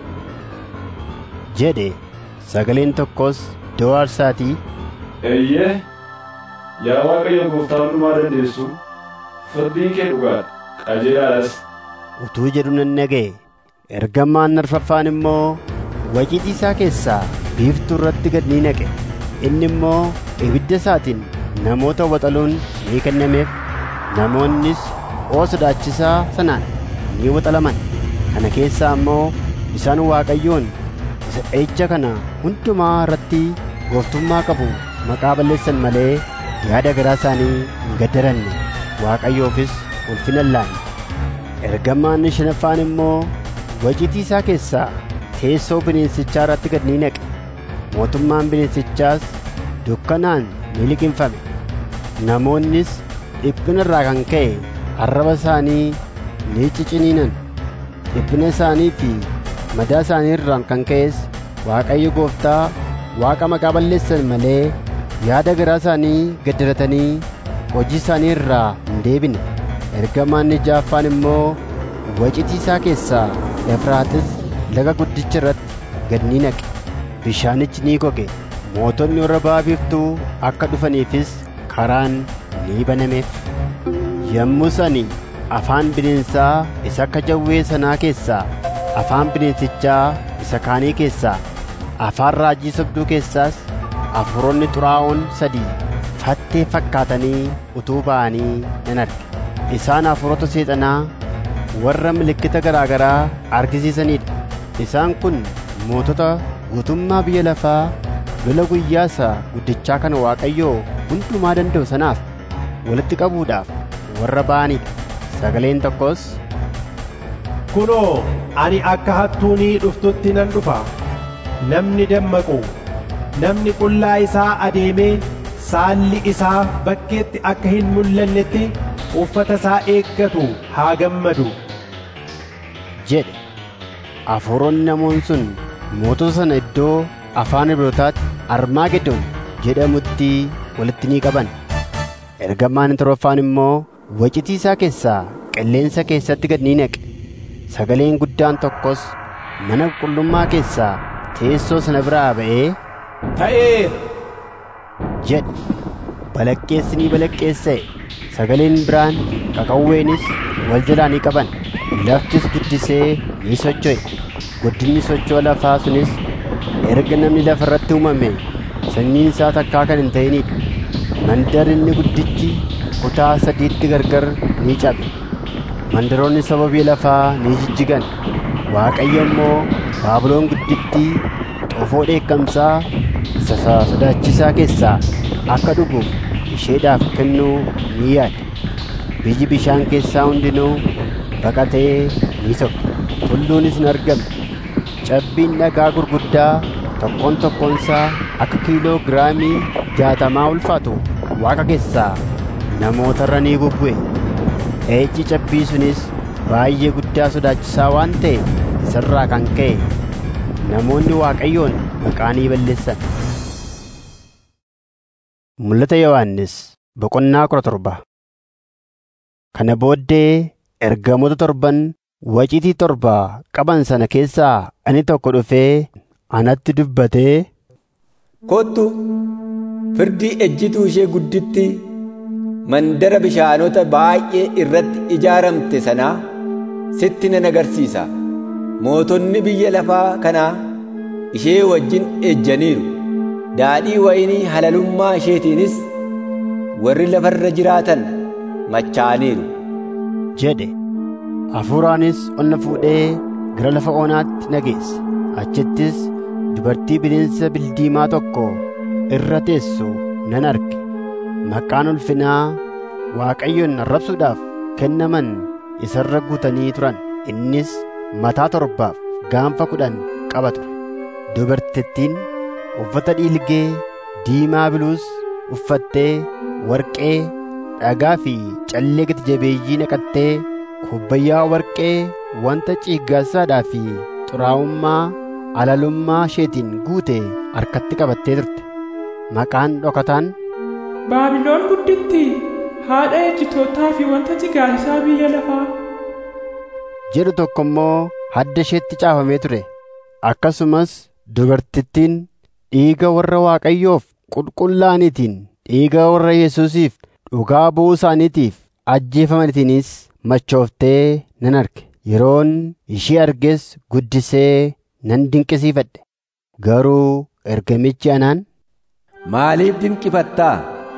jedhe. Sagaleen tokkos iddoo aarsaatii, eeyyee yaa Waaqayyo Gooftaa hundumaa dandeessu, firdiin kee dhugaadha, qajeelaadhas utuu jedhu nan dhaga'e. Ergamaan arfaffaan immoo waciitii isaa keessaa biiftuu irratti gad ni naqe. Inni immoo ibidda isaatiin namoota waxaluun ni kennameef. Namoonnis oo sodaachisaa sanaan ni waxalaman. Kana keessaa immoo isaan Waaqayyoon isa dha'icha kana hundumaa irratti gooftummaa qabu maqaa balleessan malee yaada garaa isaanii hin gaddaranne, Waaqayyoofis ulfina hin laanne. Ergamaan shanaffaan immoo waciitii isaa keessaa teessoo bineensichaa irratti gad ni naqe. Mootummaan bineensichaas dukkanaan ni liqimfame. Namoonnis dhiphina irraa kan ka'e arraba isaanii ni ciciniinan. Dhiphina isaanii fi madaa isaanii irraan kan ka'es Waaqayyo Gooftaa Waaqa maqaa balleessan malee yaada garaa isaanii gaddaratanii hojii isaanii irraa hin deebine. Ergamaan ja'affaan immoo waciitii isaa keessaa Efraatis laga guddicha irratti gad ni naqe. Bishaanichi ni goge. Mootonni warra ba'a biiftuu akka dhufaniifis karaan ni banameef. Yommus ani afaan bineensaa isa akka jawwee sanaa keessaa, afaan bineensichaa isa kaanii keessaa, afaan raajii sobduu keessaas hafuuronni xuraa'oon sadii fattee fakkaatanii utuu ba'anii nan arge. Isaan hafuurota seexanaa warra milikkita garaa garaa argisiisanidha. Isaan kun mootota guutummaa biyya lafaa lola guyyaa isa guddichaa kan Waaqayyoo hundumaa danda'u sanaaf walitti qabuudhaaf warra ba'anidha. Sagaleen tokkos, kunoo ani akka hattuunii dhuftutti nan dhufa. Namni dammaqu, namni qullaa isaa adeemee saalli isaa bakkeetti akka hin mul'annetti uffata isaa eeggatu haa gammadu jedhe. Hafuuronni namoon sun mootota sana iddoo afaan Ibrootaatti Armaagedoon jedhamutti walitti ni qaban. Ergamaan torbaffaan immoo waciitii isaa keessaa qilleensa keessatti gad ni naqe. Sagaleen guddaan tokkos mana qulqullummaa keessaa teessoo sana biraa ba'ee, ta'ee jedhe. Balaqqeessi ni balaqqeessa'e. Sagaleen biraan qaqawweenis wal jalaa ni qaban. Laftis guddisee ni socho'e. Guddinni socho'a lafaa sunis erga namni lafa irratti uumame sanyiin isaa takkaa kan hin ta'inidha. Mandarinni guddichi kutaa sadiitti gargar ni cabe. Mandaroonni sababii lafaa ni jijjigan. Waaqayyo immoo Baabiloon guddittii xoofoo dheekkamsaa isa sodaachisaa keessaa akka dhuguuf isheedhaaf kennuu ni yaade. Biyyi bishaan keessaa hundinuu baqatee ni sokke. Tulluunis hin argamne. Cabbiin dhagaa gurguddaa tokkoon tokkoonsaa akka kiiloo giraamii jaatamaa ulfaatu Waaqa keessaa namootarra ni bubbu'e. Eejji cabbii sunis baay'ee guddaa sodaachisaa waan ta'e isarraa kan ka'e namoonni Waaqayyoon maqaanii balleessan. Mul'ata Yohannis boqonnaa kudha torba. Kana booddee ergamoota torban waciitii torba qaban sana keessaa inni tokko dhufee anatti dubbatee, Kottu firdii ejjituu ishee gudditti mandara bishaanota baay'ee irratti ijaaramte sanaa sitti nan agarsiisa. Mootonni biyya lafaa kanaa ishee wajjin ejjaniiru. Daadhii wayinii halalummaa isheetiinis warri lafarra jiraatan machaaniiru jedhe. Hafuuraanis ol na fuudhee gara lafa onaatti na geesse. Achittis dubartii bineensa bildiimaa tokko irra teessu nan arge. Maqaan ulfinaa Waaqayyoon arrabsuudhaaf kennaman isarra guutanii turan. Innis mataa torbaaf gaanfa kudhan qaba ture. Dubartittiin uffata dhiilgee diimaa biluus uffattee warqee, dhagaa fi callee gati jabeeyyii naqattee kubbayyaa warqee wanta ciiggaasaadhaa fi xuraa'ummaa alalummaa isheetiin guute harkatti qabattee turte. Maqaan dhokataan Baabiloon gudditti haadha ejjitootaa fi wanta jigaasisaa biyya lafaa jedhu tokko immoo hadda isheetti caafamee ture. Akkasumas dubartittiin dhiiga warra Waaqayyoof qulqullaa'aniitiin, dhiiga warra Yesuusiif dhugaa bu'uu isaaniitiif ajjeefamaniitiinis machooftee nan arge. Yeroon ishee arges guddisee nan dinqisiifadhe. Garuu ergamichi anaan, Maaliif dinqifattaa?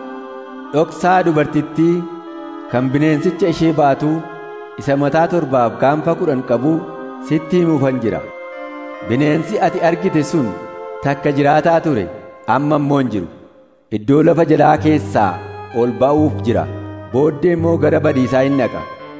Dhoksaa dubartittii kan bineensicha ishee baatu isa mataa torbaaf gaanfa kudhan qabu sitti himuufan jira. Bineensi ati argite sun takka jiraataa ture, amma immoo hin jiru. Iddoo lafa jalaa keessaa ol ba'uuf jira, booddee immoo gara badiisaa hin dhaqa.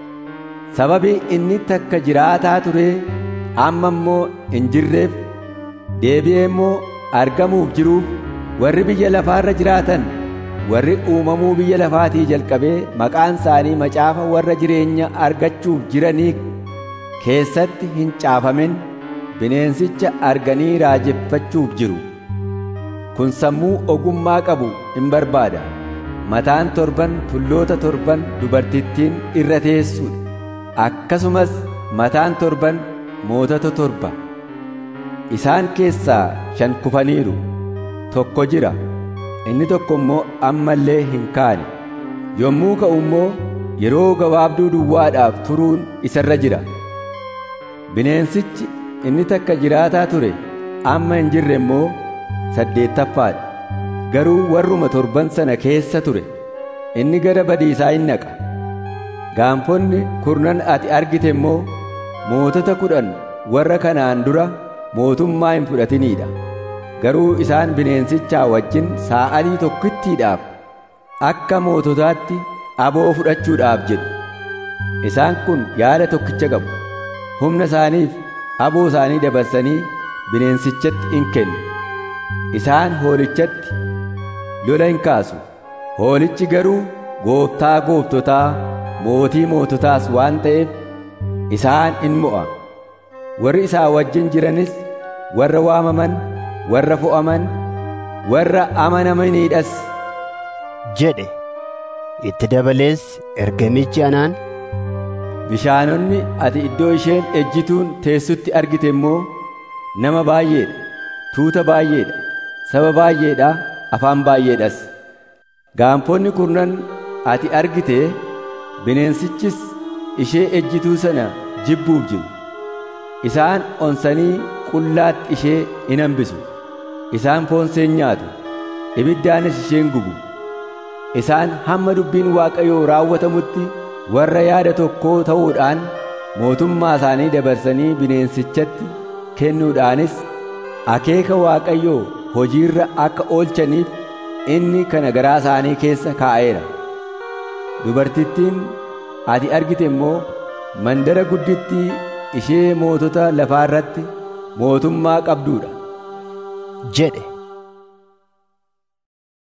Sababii inni takka jiraataa ture amma immoo hin jirreef, deebi'ee immoo argamuuf jiruuf warri biyya lafaarra jiraatan, warri uumamuu biyya lafaatii jalqabee maqaan isaanii macaafa warra jireenya argachuuf jiranii keessatti hin caafamin bineensicha arganii raajeffachuuf jiru. Kun sammuu ogummaa qabu hin barbaada. Mataan torban tulloota torban dubartittiin irra teessuudha. Akkasumas mataan torban mootota torba. Isaan keessaa shan kufaniiru. Tokko jira, inni tokko immoo ammallee hin kaane. Yommuu ka'u immoo yeroo gabaabduu duwwaadhaaf turuun isarra jira. Bineensichi inni takka jiraataa ture amma hin jirre immoo saddeettaffaadha. Garuu warruma torban sana keessa ture. Inni gara badiisaa hin dhaqa. Gaanfonni kurnan ati argite immoo mootota kudhan warra kanaan dura mootummaa hin fudhatiniidha. Garuu isaan bineensichaa wajjin saa'alii tokkittiidhaaf akka moototaatti aboo fudhachuudhaaf jedhu. Isaan kun yaada tokkicha qabu. Humna isaaniif aboo isaanii dabarsanii bineensichatti in kennu. Isaan hoolichatti lola hin kaasu. Hoolichi garuu gooftaa gooftotaa, mootii moototaas waan ta'eef isaan in mo'a. Warri isaa wajjin jiranis warra waamaman, warra fo'aman, warra amanamaniidhas jedhe. Itti dabalees ergamichi anaan, bishaanonni ati iddoo isheen ejjituun teessutti argite immoo nama baay'eedha, tuuta baay'eedha, saba baay'eedha, afaan baay'eedhas. Gaanfonni kurnan ati argite bineensichis ishee ejjituu sana jibbuuf jiru. Isaan onsanii qullaatti ishee in hambisu. Isaan foonseen nyaatu, ibiddaanis isheen gubu. Isaan hamma dubbiin Waaqayyoo raawwatamutti warra yaada tokkoo ta'uudhaan mootummaa isaanii dabarsanii bineensichatti kennuudhaanis akeeka Waaqayyoo hojiirra akka oolchaniif inni kana garaa isaanii keessa kaa'eera. Dubartittiin ati argite immoo mandara guddittii ishee mootota lafaarratti mootummaa qabduudha jedhe.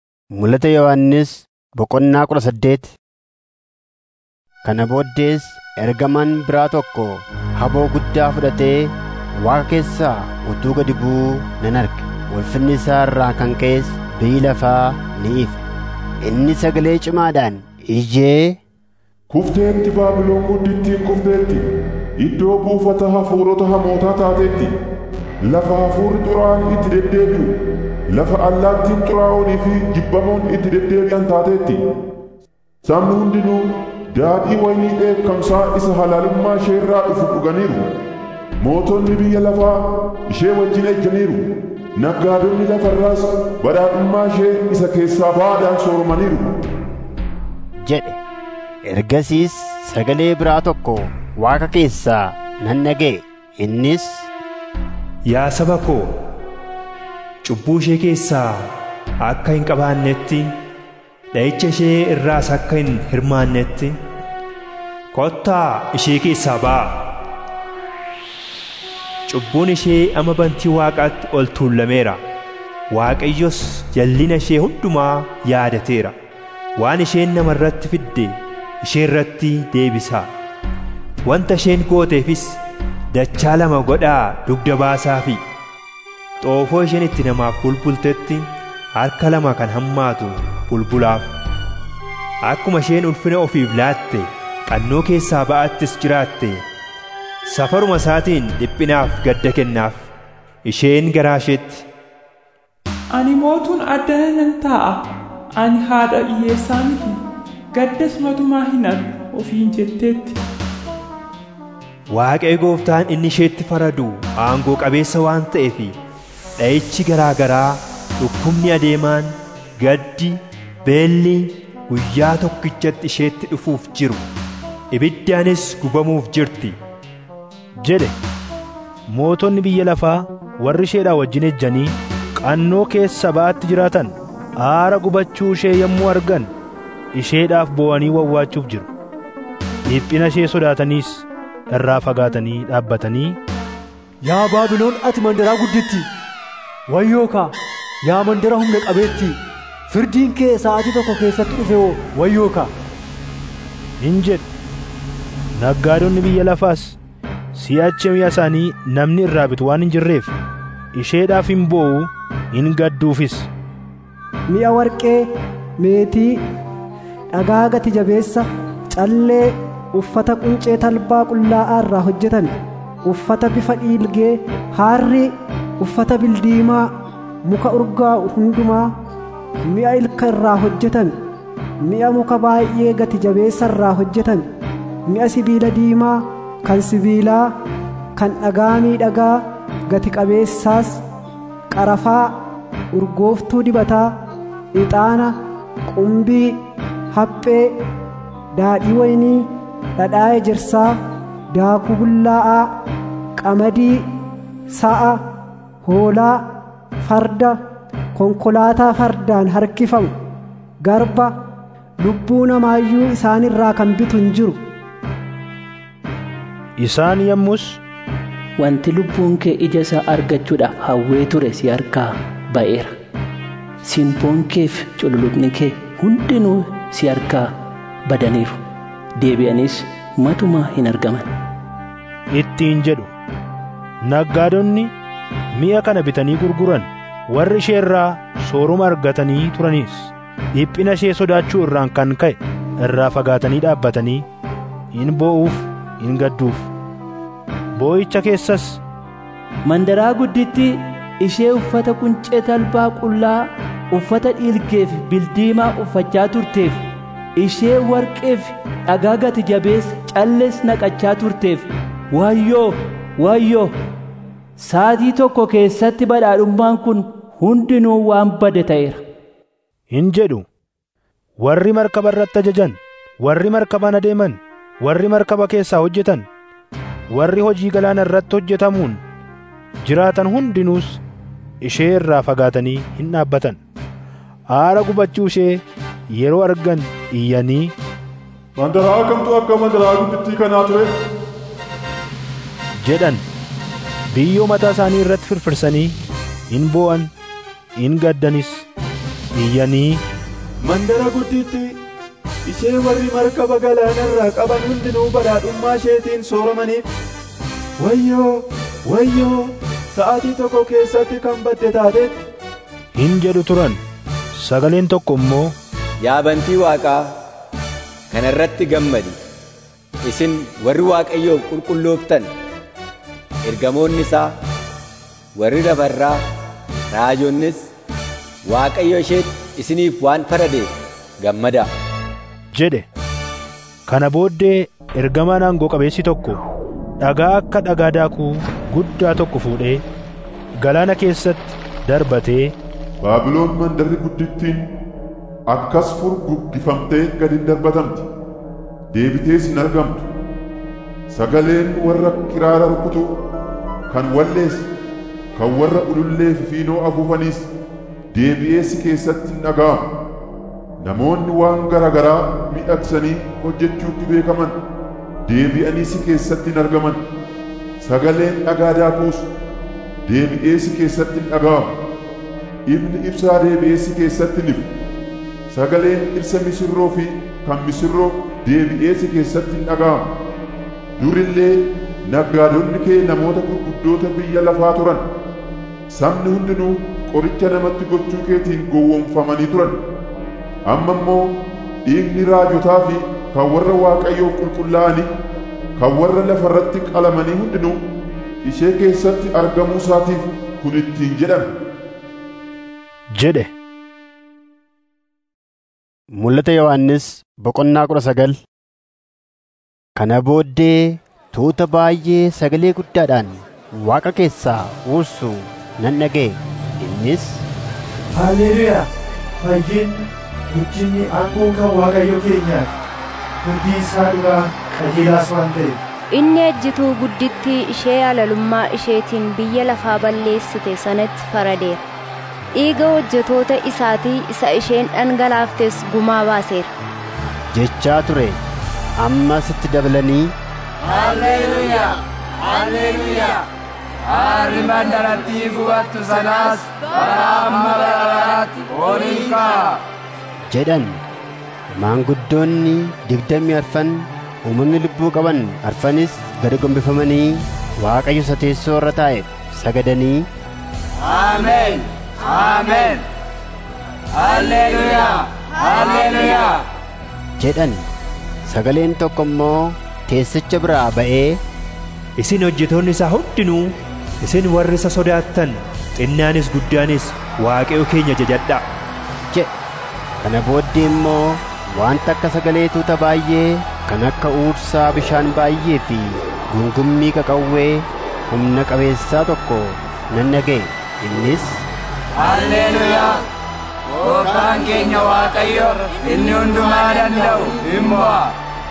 Mul'ata Yohannis boqonnaa kudha saddeet. Kana booddees ergamaan biraa tokko haboo guddaa fudhatee waaqa keessaa utuu gadi bu'uu nan arge. Ulfinni isaa irraa kan ka'es biyyi lafaa ni ife. Inni sagalee cimaadhaan iyyee, Kufteetti Baabiloon guddittiin kufteetti, iddoo buufata hafuurota hamootaa taateetti, lafa hafuurri xuraa'aan itti deddeebi'u, lafa allaattiin xuraa'oonii fi jibbamoon itti deddeebi'an taateetti. Sabni hundinuu daadhii waynii dheekkamsaa isa halaalummaa ishee irraa dhufu dhuganiiru. Mootonni biyya lafaa ishee wajjin ejjaniiru. Naggaadonni lafarraas badhaadhummaa ishee isa keessaa baadhaan sooromaniiru jedhe. Ergasiis sagalee biraa tokko waaqa keessaa nan dhaga'e. Innis, Yaa saba koo, cubbuu ishee keessaa akka hin qabaannetti, dha'icha ishee irraas akka hin hirmaannetti, kottaa ishee keessaa ba'a. Cubbuun ishee amma bantii waaqaatti ol tuullameera. Waaqayyos jallina ishee hundumaa yaadateera. Waan isheen nama irratti fidde ishee irratti deebisaa. Wanta isheen gooteefis dachaa lama godhaa dugda baasaafi. Xoofoo isheen itti namaaf bulbultetti harka lama kan hammaatu bulbulaaf. Akkuma isheen ulfina ofiif laatte qannoo keessaa ba'attis jiraatte, safaruma isaatiin dhiphinaaf gadda kennaaf. Isheen garaa isheetti, Ani mootuun addana nan taa'a. Ani haadha hiyyeessaa miti. Gaddas matumaa hin argu ofiin jetteetti. Waaqayyo gooftaan inni isheetti faradu aangoo qabeessa waan ta'eef, dha'ichi garaa garaa, dhukkubni adeemaan, gaddi, beelli guyyaa tokkichatti isheetti dhufuuf jiru, ibiddaanis gubamuuf jirti jedhe. Mootonni biyya lafaa warri isheedhaa wajjin ejjanii qannoo keessa ba'atti jiraatan aara gubachuu ishee yommuu argan isheedhaaf boo'anii wawwaachuuf jiru. Dhiphina ishee sodaataniis irraa fagaatanii dhaabbatanii, Yaa Baabiloon ati mandaraa gudditti, wayyoo kaa, yaa mandara humna qabeetti, firdiin kee sa'aatii tokko keessatti dhufe hoo wayyoo kaa hin jedhu. Naggaadonni biyya lafaas si'achi mi'a isaanii namni irraa bitu waan hin jirreef isheedhaaf hin boo'u hin gadduufis. Mi'a warqee, meetii, dhagaa gati jabeessa, callee, uffata quncee talbaa qullaa'aa irraa hojjetame, uffata bifa dhiilgee, haarrii, uffata bildiimaa, muka urgaa hundumaa, mi'a ilka irraa hojjetame, mi'a muka baay'ee gati jabeessa irraa hojjetame, mi'a sibiila diimaa, kan sibiilaa, kan dhagaa miidhagaa gati qabeessaas, qarafaa, urgooftuu dibataa, ixaana, qumbii, haphee, daadhii waynii, dhadhaa ejersaa, daakuu bullaa'aa, qamadii, sa'a, hoolaa, farda, konkolaataa fardaan harkifamu, garba, lubbuu namaayyuu isaan irraa kan bitu hin jiru. Isaan yommus, Wanti lubbuun kee ija isaa argachuudhaaf hawwee ture si harkaa ba'eera. Simboon keef cululuqni kee hundinuu si harkaa badaniiru. Deebi'anis matumaa hin argaman ittiin jedhu. Naggaadonni mi'a kana bitanii gurguran warri ishee irraa sooruma argatanii turanis dhiphina ishee sodaachuu irraan kan ka'e irraa fagaatanii dhaabbatanii hin boo'uuf hin gadduuf. Boo'icha keessas, Mandaraa gudditti ishee uffata quncee talbaa qullaa, uffata dhiilgeef bildiimaa uffachaa turteef, ishee warqeef dhagaa gati jabeessa callees naqachaa turteef, wayyoo wayyoo! Saatii tokko keessatti badhaadhummaan kun hundinuu waan bade ta'eera hin jedhu. Warri markaba irratti ajajan, warri markabaan adeeman, warri markaba keessaa hojjetan, warri hojii galaana irratti hojjetamuun jiraatan hundinuus ishee irraa fagaatanii hin dhaabbatan. Aara gubachuu ishee yeroo argan iyyanii, Mandaraa kamtu akka mandaraa guddittii kanaa ture jedhan. Biyyoo mataa isaanii irratti firfirsanii hin boo'an hin gaddanis iyyanii, Mandara guddittii, ishee warri markaba galaanarraa qaban hundinuu badhaadhummaa isheetiin sooramaniif. Wayyoo wayyoo sa'aatii tokko keessatti kan badde taatetti hin jedhu turan. Sagaleen tokko immoo, yaa bantii Waaqaa, kana irratti gammadi. Isin warri Waaqayyoof qulqullooftan, ergamoonni isaa, warri lafarraa, raajonnis, Waaqayyo isheetti isiniif waan faradeef gammadaa jedhe. Kana booddee ergamaan aangoo qabeessi tokko dhagaa akka dhagaa daakuu guddaa tokko fuudhee galaana keessatti darbatee, Baabiloon mandarri guddittiin akkas furguggifamtee gad hin darbatamti, deebitees hin argamtu. Sagaleen warra kiraara rukutu, kan wallees, kan warra ulullee fi fiinoo afuufaniis deebi'ee si keessatti hin dhaga'amu. Namoonni waan garagaraa miidhagsanii hojjechuutti beekaman deebi'anii si keessatti hin argaman. Sagaleen dhagaa daakuus deebi'ee si keessatti hin dhaga'amu. Ifni ibsaa deebi'ee si keessatti hin ifu. Sagaleen dhirsa misirroo fi kan misirroo deebi'ee si keessatti hin dhaga'amu. Durillee naggaadonni kee namoota gurguddoota biyya lafaa turan. Sabni hundinuu qoricha namatti gochuu keetiin gowwoomfamanii turan. Amma immoo dhiigni raajotaa fi kan warra Waaqayyoof qulqullaa'anii, kan warra lafarratti qalamanii hundinuu ishee keessatti argamuu isaatiif kun ittiin jedhame jedhe. Mul'ata Yohannis boqonnaa kudha sagal. Kana booddee tuuta baay'ee sagalee guddaadhaan Waaqa keessaa uursu nan dhaga'e. Innis, Haleluuyaa! Fayyinni, guddinni, aangoon kan Waaqayyo keenyaaf, firdii isaa dhugaa qajeelaas waan ta'eef. Inni ejjituu guddittii ishee halalummaa isheetiin biyya lafaa balleessite sanatti faradeera. Dhiiga hojjetoota isaatii isa isheen dhangalaaftes gumaa baaseera jechaa ture. Amma sitti dabalanii, Haleluuyaa! Haleluuyaa! Aarri mandarattii gubattu sanaas bara amma bara baraatti ol ka'a jedhan. Maanguddoonni digdamii arfan, uumamni lubbuu qaban arfanis gadi gombifamanii Waaqayyo isa teessoo irra taa'eef sagadanii, Ameen! Ameen! Haleluuyaa! Haleluuyaa! jedhan. Sagaleen tokko immoo teessicha biraa ba'ee, isin hojjetoonni isaa hundinuu, isin warri isa sodaattan, xinnaanis guddaanis Waaqayyo keenya jajadhaa jedhe. Kana booddee immoo wanta akka sagalee tuuta baay'ee kan akka uursaa bishaan baay'ee fi gungummii qaqawwee humna qabeessaa tokko nan dhaga'e. Innis, Haleluuyaa! Gooftaan keenya Waaqayyo inni hundumaa danda'u hin mo'a.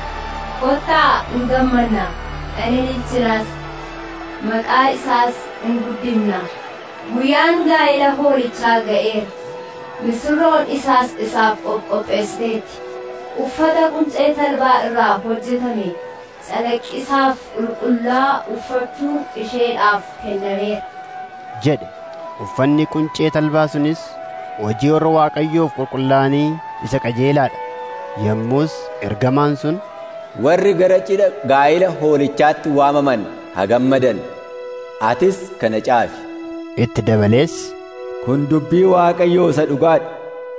Kottaa hin gammanna, ani jiraas, maqaa isaas hin guddifna. Guyyaan gaa'ela hoolichaa ga'eera. Misirroon isaas isaaf qopheessiteetti. Uffata quncee talbaa irraa hojjetame calaqqisaaf qulqullaa uffachuun isheedhaaf kennameera jedhe. Uffanni quncee talbaa sunis hojii warra Waaqayyoof qulqullaa'anii isa qajeelaadha. Yommus ergamaan sun, warri gara cidha gaa'ela hoolichaatti waamaman haa gammadan, atis kana caafi. Itti dabalees, kun dubbii Waaqayyoo isa dhugaadha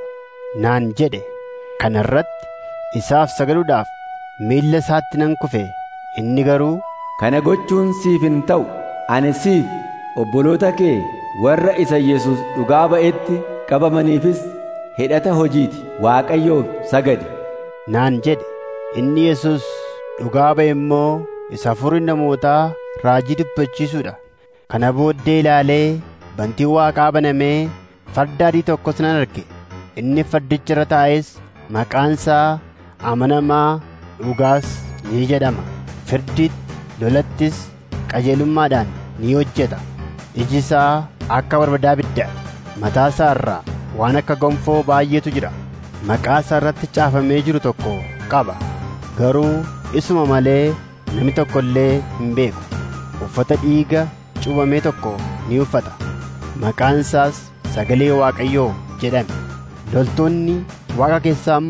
naan jedhe. Kana irratti isaaf sagaduudhaaf miilla isaatti nan kufe. Inni garuu, kana gochuun siif hin ta'u, ani siif obboloota kee warra isa Yesuus dhugaa ba'etti qabamaniifis hidhata hojiiti. Waaqayyoof sagadi naan jedhe. Inni Yesuus dhugaa ba'e immoo isa hafuurri namootaa raajii dubbachiisuudha. Kana booddee ilaalee bantiin Waaqaa banamee farda adii tokkos nan arge. Inni fardicha irra taa'es maqaan isaa amanamaa, dhugaas ni jedhama. Firdiitti, lolattis qajeelummaadhaan ni hojjeta. Iji isaa akka barbadaa ibiddaa, mataa isaa irraa waan akka gonfoo baay'eetu jira. Maqaa isaa irratti caafamee jiru tokko qaba, garuu isuma malee namni tokko illee hin beeku. Uffata dhiiga cuubamee tokko ni uffata. Maqaan isaas Sagalee Waaqayyoo jedhame. Loltoonni Waaqa keessaa immoo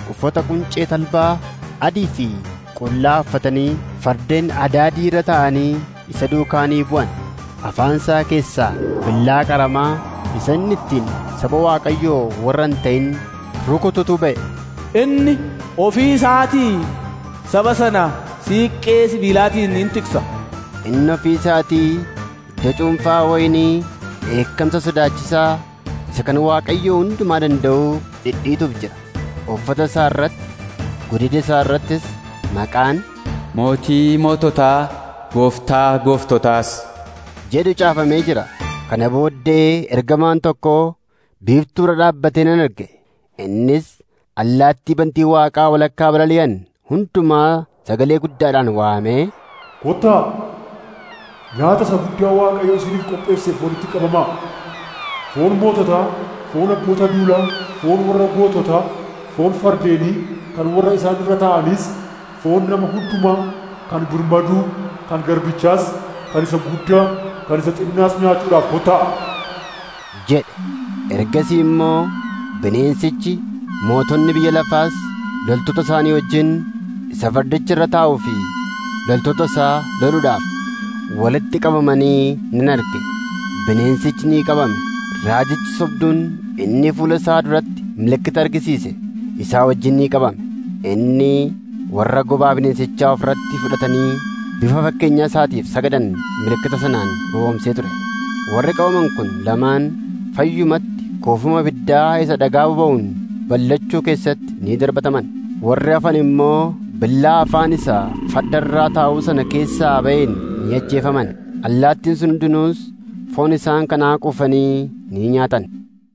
uffata quncee talbaa adii fi qullaa uffatanii fardeen adaadii irra taa'anii isa duukaanii bu'an. Afaan isaa keessaa billaa qaramaa isa inni ittiin saba Waaqayyoo warra hin ta'in rukututu ba'e. Inni ofii isaatii saba sana siiqqee sibiilaatiin in tiksa. Inni ofii isaatii hidda cuunfaa wayinii dheekkamsa sodaachisaa isa kan Waaqayyoo hundumaa danda'u dhidhiituuf jira. Uffata isaa irratti godina isaa irrattis maqaan mootii moototaa gooftaa gooftotaas jedhu caafamee jira. Kana booddee ergamaan tokko biiftuura dhaabbatee nan arge. Innis allaattii bantii Waaqaa walakkaa balali'an hundumaa sagalee guddaadhaan waamee, kottaa nyaata isa guddaa Waaqayyo isiniif qopheesseef walitti qabamaa. Foon moototaa, foon abboota duulaa, foon warra goototaa, foon fardeenii kan warra isaan irra taa'anis, foon nama hundumaa kan birmaduu, kan garbichaas, kan isa guddaa, kan isa xinnaas nyaachuudhaaf kottaa jedhe. Ergasii immoo bineensichi mootonni biyya lafaas loltoota isaanii wajjin isa fardicha irra taa'uu fi loltoota isaa loluudhaaf walitti qabamanii nan arge. Bineensichi ni qabame. Raajichi sobduun inni fuula isaa duratti milikkita argisiise isaa wajjin ni qabame. Inni warra gobaa bineensichaa ofirratti fudhatanii bifa fakkeenyaa isaatiif sagadan milikkita sanaan gowwoomsee ture. Warri qabaman kun lamaan fayyumatti koofuma ibiddaa isa dhagaa boba'uun ballachuu keessatti ni darbataman. Warri hafan immoo billaa afaan isaa faddarraa taa'uu sana keessaa ba'een ni ajjeefaman. Allaattiin sun hundinuus foon isaan kanaa quufanii ni nyaatan.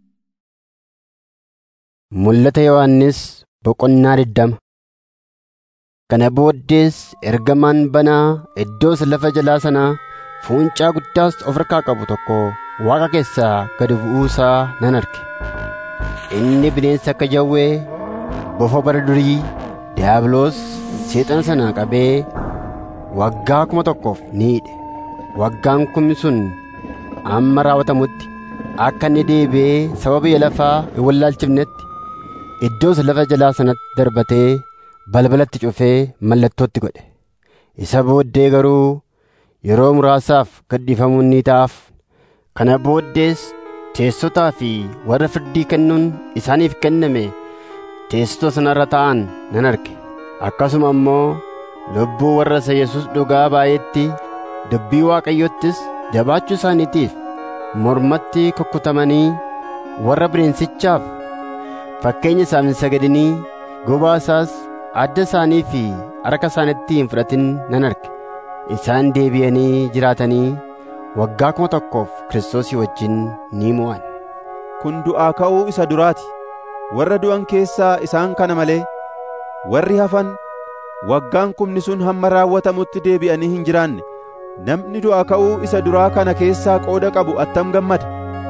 Mul'ata Yohannis boqonnaa digdama. Kana booddees ergamaan banaa iddoo lafa jalaa sanaa fuuncaa guddaas of harkaa qabu tokko Waaqa keessaa gad bu'uu isaa nan arge. Inni bineensa akka jawwee bofa bara durii diiyaabiloos seexana sana qabee waggaa kuma tokkoof ni hidhe. Waggaan kumni sun amma raawwatamutti akka inni deebi'ee saba biyya lafaa hin wallaalchifnetti iddoo lafa jalaa sanatti darbatee balbalatti cufee mallattootti godhe. Isa booddee garuu yeroo muraasaaf gadhiifamuun ni ta'aaf. Kana booddees teessotaa fi warra firdii kennuun isaaniif kenname teessota sanarra taa'an nan arge. Akkasuma immoo lubbuu warra isa Yesuus dhugaa baay'eetti dubbii Waaqayyottis jabaachuu isaaniitiif mormatti kukkutamanii warra bineensichaaf fakkeenya isaaf hin sagadinii gobaa isaas adda isaanii fi harka isaaniitti hin fudhatin nan arge. Isaan deebi'anii jiraatanii waggaa kuma tokkoof Kiristoosii wajjin ni mo'an. Kun du'aa ka'uu isa duraati. Warra du'an keessaa isaan kana malee warri hafan waggaan kumni sun hamma raawwatamutti deebi'anii hin jiraanne. Namni du'aa ka'uu isa duraa kana keessaa qooda qabu attam gammada!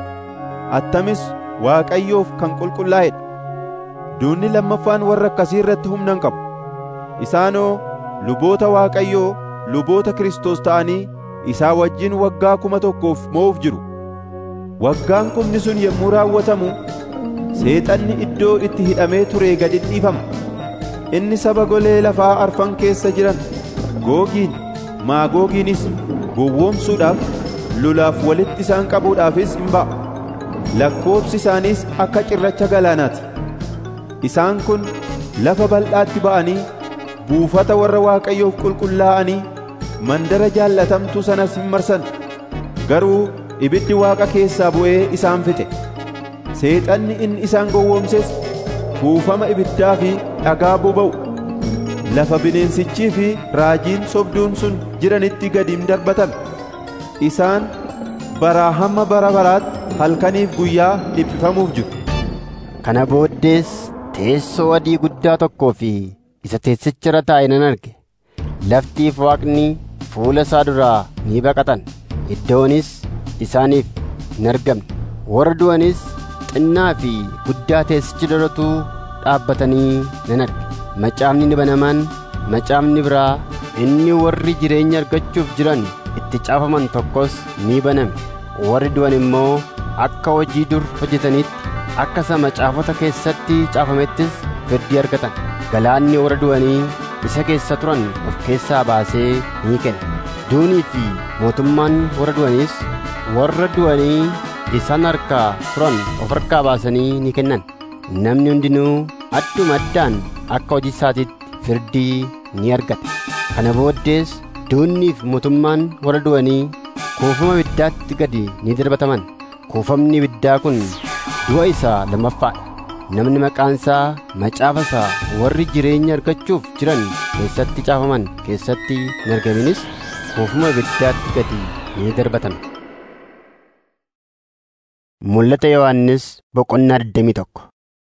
Attamis Waaqayyoof kan qulqullaa'edha. Duunni lammaffaan warra akkasii irratti humna hin qabu. Isaanoo luboota Waaqayyoo, luboota Kiristoos ta'anii isaa wajjin waggaa kuma tokkoof mo'uuf jiru. Waggaan kumni sun yommuu raawwatamu seexanni iddoo itti hidhamee ture gad dhiifama. Inni saba golee lafaa arfan keessa jiran Googiin, Maagoogiinis gowwoomsuudhaaf lolaaf walitti isaan qabuudhaafis hin ba'a. Lakkoobsi isaaniis akka cirracha galaanaati. Isaan kun lafa bal'aatti ba'anii buufata warra Waaqayyoof qulqullaa'anii mandara jaallatamtu sanas hin marsan. Garuu ibiddi Waaqa keessaa bu'ee isaan fixe. Seexanni inni isaan gowwoomses buufama ibiddaa fi dhagaa boba'u lafa bineensichii fi raajiin sobduun sun jiranitti gad hin darbatame. Isaan baraa hamma bara baraatti halkaniif guyyaa dhiphifamuuf jiru. Kana booddees teessoo adii guddaa tokkoo fi isa teessicha irra taa'e nan arge. Laftiif Waaqni fuula isaa duraa ni baqatan. Iddoonis isaaniif hin argamne. Warra du'anis xinnaa fi guddaa teessicha duratti dhaabbatanii nan arge. Macaafni ni banaman, macaafni biraa inni warri jireenya argachuuf jiran itti caafaman tokkos ni baname. Warri du'an immoo akka hojii dur hojjetanitti akka isa macaafota keessatti caafamettis firdii argatan. Galaanni warra du'anii isa keessa turan of keessaa baasee ni kenna. Duunii fi mootummaan warra du'aniis warra du'anii isaan harkaa turan of harkaa baasanii ni kennan. Namni hundinuu adduma addaan akka hojii isaatiitti firdii ni argata. Kana booddees duunii fi mootummaan warra du'anii kuufama ibiddaatti gadi ni darbataman. Kuufamni ibiddaa kun du'a isaa lammaffaadha. Namni maqaan isaa macaafa isaa warri jireenya argachuuf jiran keessatti caafaman keessatti hin argaminis kuufama ibiddaatti gadi ni darbatan. Mul'ata Yohaannis boqonnaa digdamii tokko.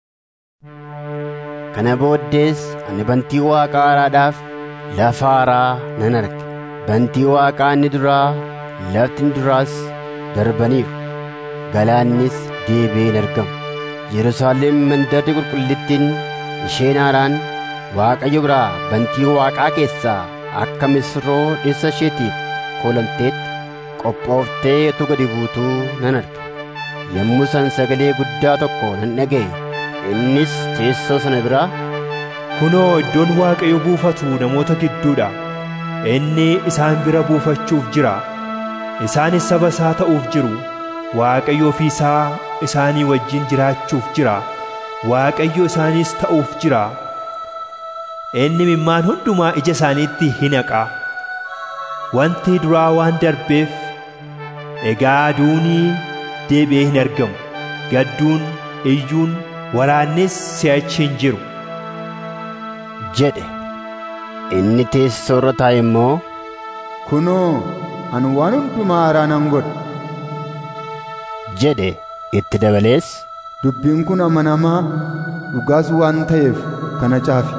Kana booddees ani bantii Waaqaa haaraadhaaf lafa haaraa nan arge. Bantii Waaqaa inni duraa lafti inni duraas darbaniiru. Galaannis deebi'ee hin argamu. Yerusaalem mandarri qulqullittiin isheen haaraan Waaqayyo biraa bantii Waaqaa keessaa akka misirroo dhirsa isheetiif koolomteetti qophooftee utuu gadi buutuu nan arge. Yommuu san sagalee guddaa tokko nan dhaga'e. Innis teessoo sana biraa, kunoo iddoon Waaqayyo buufatu namoota gidduudha. Inni isaan bira buufachuuf jira. Isaanis saba isaa ta'uuf jiru. Waaqayyo ofii isaa isaanii wajjin jiraachuuf jira. Waaqayyo isaaniis ta'uuf jira. Inni mimmaan hundumaa ija isaaniitti hin haqa. Wanti duraa waan darbeef egaa duunii deebi'ee hin argamu. Gadduun, iyyuun, waraannis si'achi hin jiru jedhe. Inni teessoo irra taa'e immoo, kunoo ani waan hundumaa haaraa nan godha jedhe. Itti dabalees, dubbiin kun amanamaa dhugaas waan ta'eef kana caafi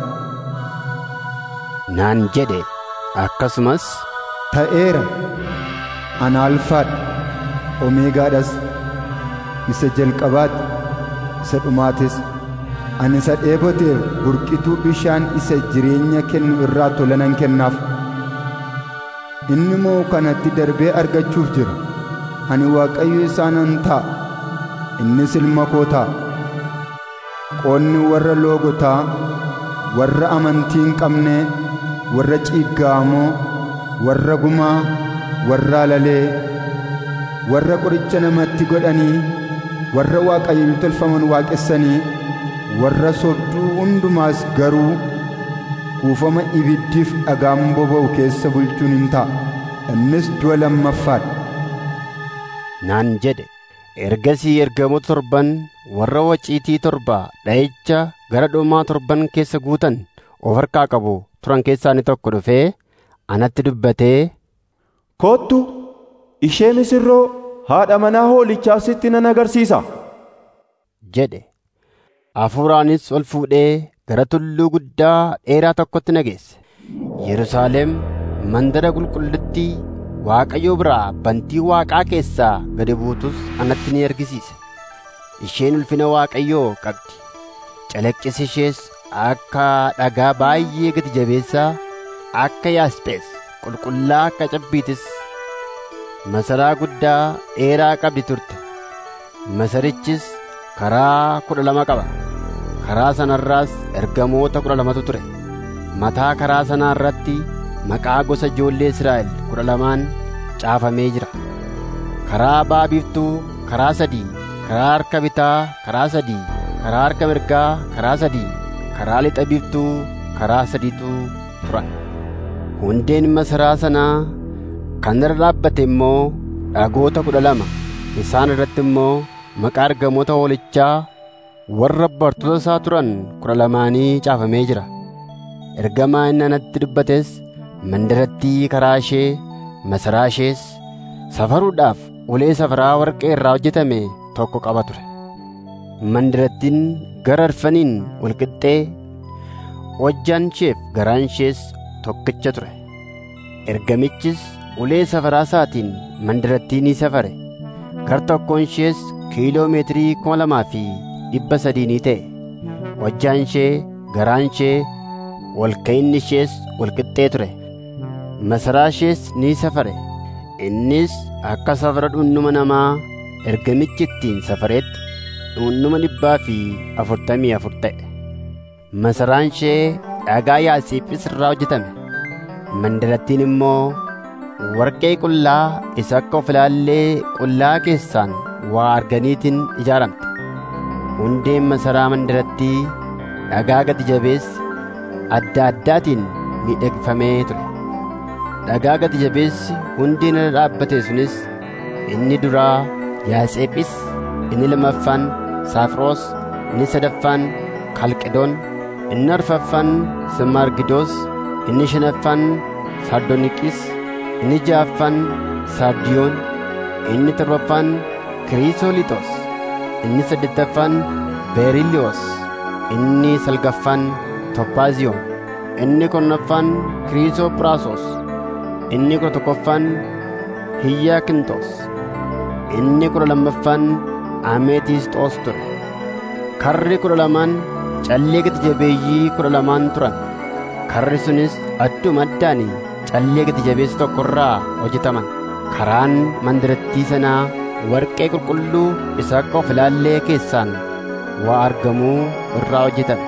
naan jedhe. Akkasumas, ta'eera, ana alfaadha omeegaadhas, isa jalqabaati isa dhumaates. Ani isa dheeboteef burqituu bishaan isa jireenya kennu irraa tola nan kennaaf. Inni moo kanatti darbee argachuuf jira. Ani Waaqayyo isaa nan ta'a, innis ilma koo ta'a. Qoonni warra loogotaa, warra amantii hin qabne, warra ciiggaamoo, warra gumaa, warra alalee, warra qoricha namatti godhanii, warra waaqayyoon tolfaman waaqessanii, warra sobduu hundumaas garuu kuufama ibiddiif dhagaan boba'u keessa bulchuun hin ta'a. Innis du'a lammaffaadha naan jedhe. Ergasii ergamoota torban warra waciitii torba dha'icha gara dhumaa torban keessa guutan of harkaa qabu turan keessaa inni tokko dhufee anatti dubbatee, kottu ishee misirroo haadha manaa hoolichaa sitti nan agarsiisa jedhe. Hafuuraanis ol fuudhee gara tulluu guddaa dheeraa tokkotti na geesse. Yerusaalem mandara qulqullittii Waaqayyo biraa bantii Waaqaa keessaa gadi buutus anatti ni argisiise. Isheen ulfina Waaqayyoo qabdi. Calaqqisi ishees akka dhagaa baay'ee gati jabeessaa, akka yaaspees qulqullaa akka cabbiitis masaraa guddaa dheeraa qabdi turte. Masarichis karaa kudha lama qaba. Karaa sanarraas ergamoota kudha lamatu ture. Mataa karaa sanaa irratti maqaa gosa ijoollee Israa'el kudha lamaan caafamee jira. Karaa ba'a biiftuu karaa sadii, karaa harka bitaa karaa sadii, karaa harka mirgaa karaa sadii, karaa lixa biiftuu karaa sadiitu turan. Hundeen masaraa sanaa kan irra dhaabbate immoo dhagoota kudha lama. Isaan irratti immoo maqaa ergamoota hoolichaa warra bartoota isaa turan kudha lamaanii caafamee jira. Ergamaa inni anatti dubbates mandarattii karaa ishee, masaraa ishees safaruudhaaf ulee safaraa warqee irraa hojjetame tokko qaba ture. Mandarattiin gara arfaniin wal qixxee, hojjaan isheef garaan ishees tokkicha ture. Ergamichis ulee safaraa isaatiin mandarattii ni safare. Gar tokkoon ishees kiiloo meetirii kuma lamaa fi dhibba sadii ni ta'e. Hojjaan ishee, garaan ishee, ol ka'inni ishees wal qixxee ture. Masaraa ishees ni safare. Innis akka safara dhuundhuma namaa ergamichi ittiin safareetti dhuundhuma dhibbaa fi afurtamii afur ta'e. masaraan ishee dhagaa yaasiiphis irraa hojjetame. Mandarattiin immoo warqee qullaa isa akka of ilaallee qullaa keessaan waa arganiitiin ijaaramte. Hundeen masaraa mandarattii dhagaa gati jabeessi adda addaatiin miidhagfamee ture. Dhagaa gati jabeessi hundeen irra dhaabbate sunis inni duraa yaaseephis, inni lammaffaan saafiroos, inni sadaffaan kalqedoon, inni arfaffaan simargidoos, inni shanaffaan sardooniqis, inni ja'affaan sardiyoon, inni torbaffaan kiriisooliixoos, inni saddeettaffaan beeriliyoos, inni salgaffaan tophaaziyoon, inni kurnaffaan kiriisoophiraasoos, inni kudha tokkoffaan hiyyakintoos, inni kudha lammaffaan ameetiisxoos ture. Karri kudha lamaan callee gati jabeeyyii kudha lamaan turan. Karri sunis adduma addaan callee gati jabeessi tokko irraa hojjetaman. Karaan mandarattii sanaa warqee qulqulluu isa akka of ilaallee keessaan waa argamuu irraa hojjetame.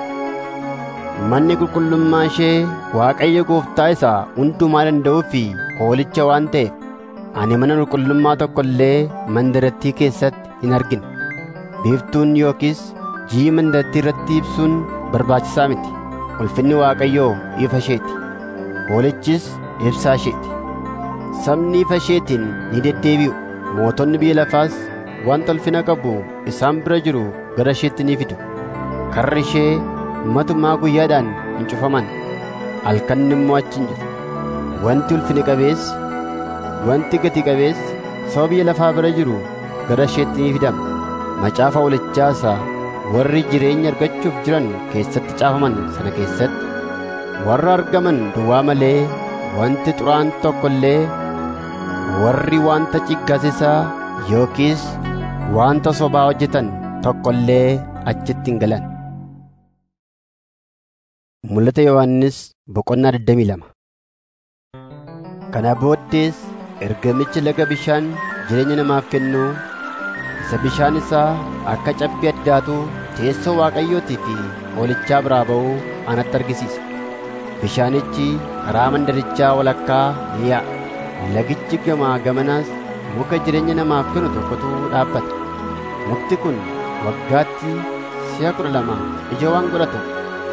Manni qulqullummaa ishee Waaqayyo Gooftaa isaa hundumaa danda'uu fi Hoolicha waan ta'eef ani mana qulqullummaa tokko illee mandarattii keessatti hin argine. Biiftuun yookiis ji'i mandarattii irratti ibsuun barbaachisaa miti. Ulfinni Waaqayyoo ifa isheeti. Hoolichis ibsaa isheeti. Sabni ifa isheetiin ni deddeebi'u. Mootonni biyya lafaas wanta ulfina qabu isaan bira jiru gara isheetti ni fidu. Karri ishee matumaa guyyaadhaan hin cufaman. Halkan immoo achi hin jiru. Wanti ulfina qabeessi, wanti gati qabeessi saba biyya lafaa bira jiru gara isheetti ni fidama. Macaafa Hoolichaa isaa warri jireenya argachuuf jiran keessatti caafaman sana keessatti warra argaman duwwaa malee wanti xuraa'aan tokko illee warri wanta ciggasiisaa yookiis wanta sobaa hojjetan tokko illee achitti hin galan. Mul'ata Yohaannis boqonnaa digdamii lama. Kana booddees ergamichi laga bishaan jireenya namaaf kennu isa bishaan isaa akka cabbii addaatu teessoo Waaqayyootii fi Hoolichaa biraa ba'uu anatti argisiisa. Bishaanichi karaa mandarichaa walakkaa ni yaa'a. Lagichi gamaa gamanaas muka jireenya namaaf kennu tokkotu dhaabbata. Mukti kun waggaatti si'a kudha lama ija waan godhatuuf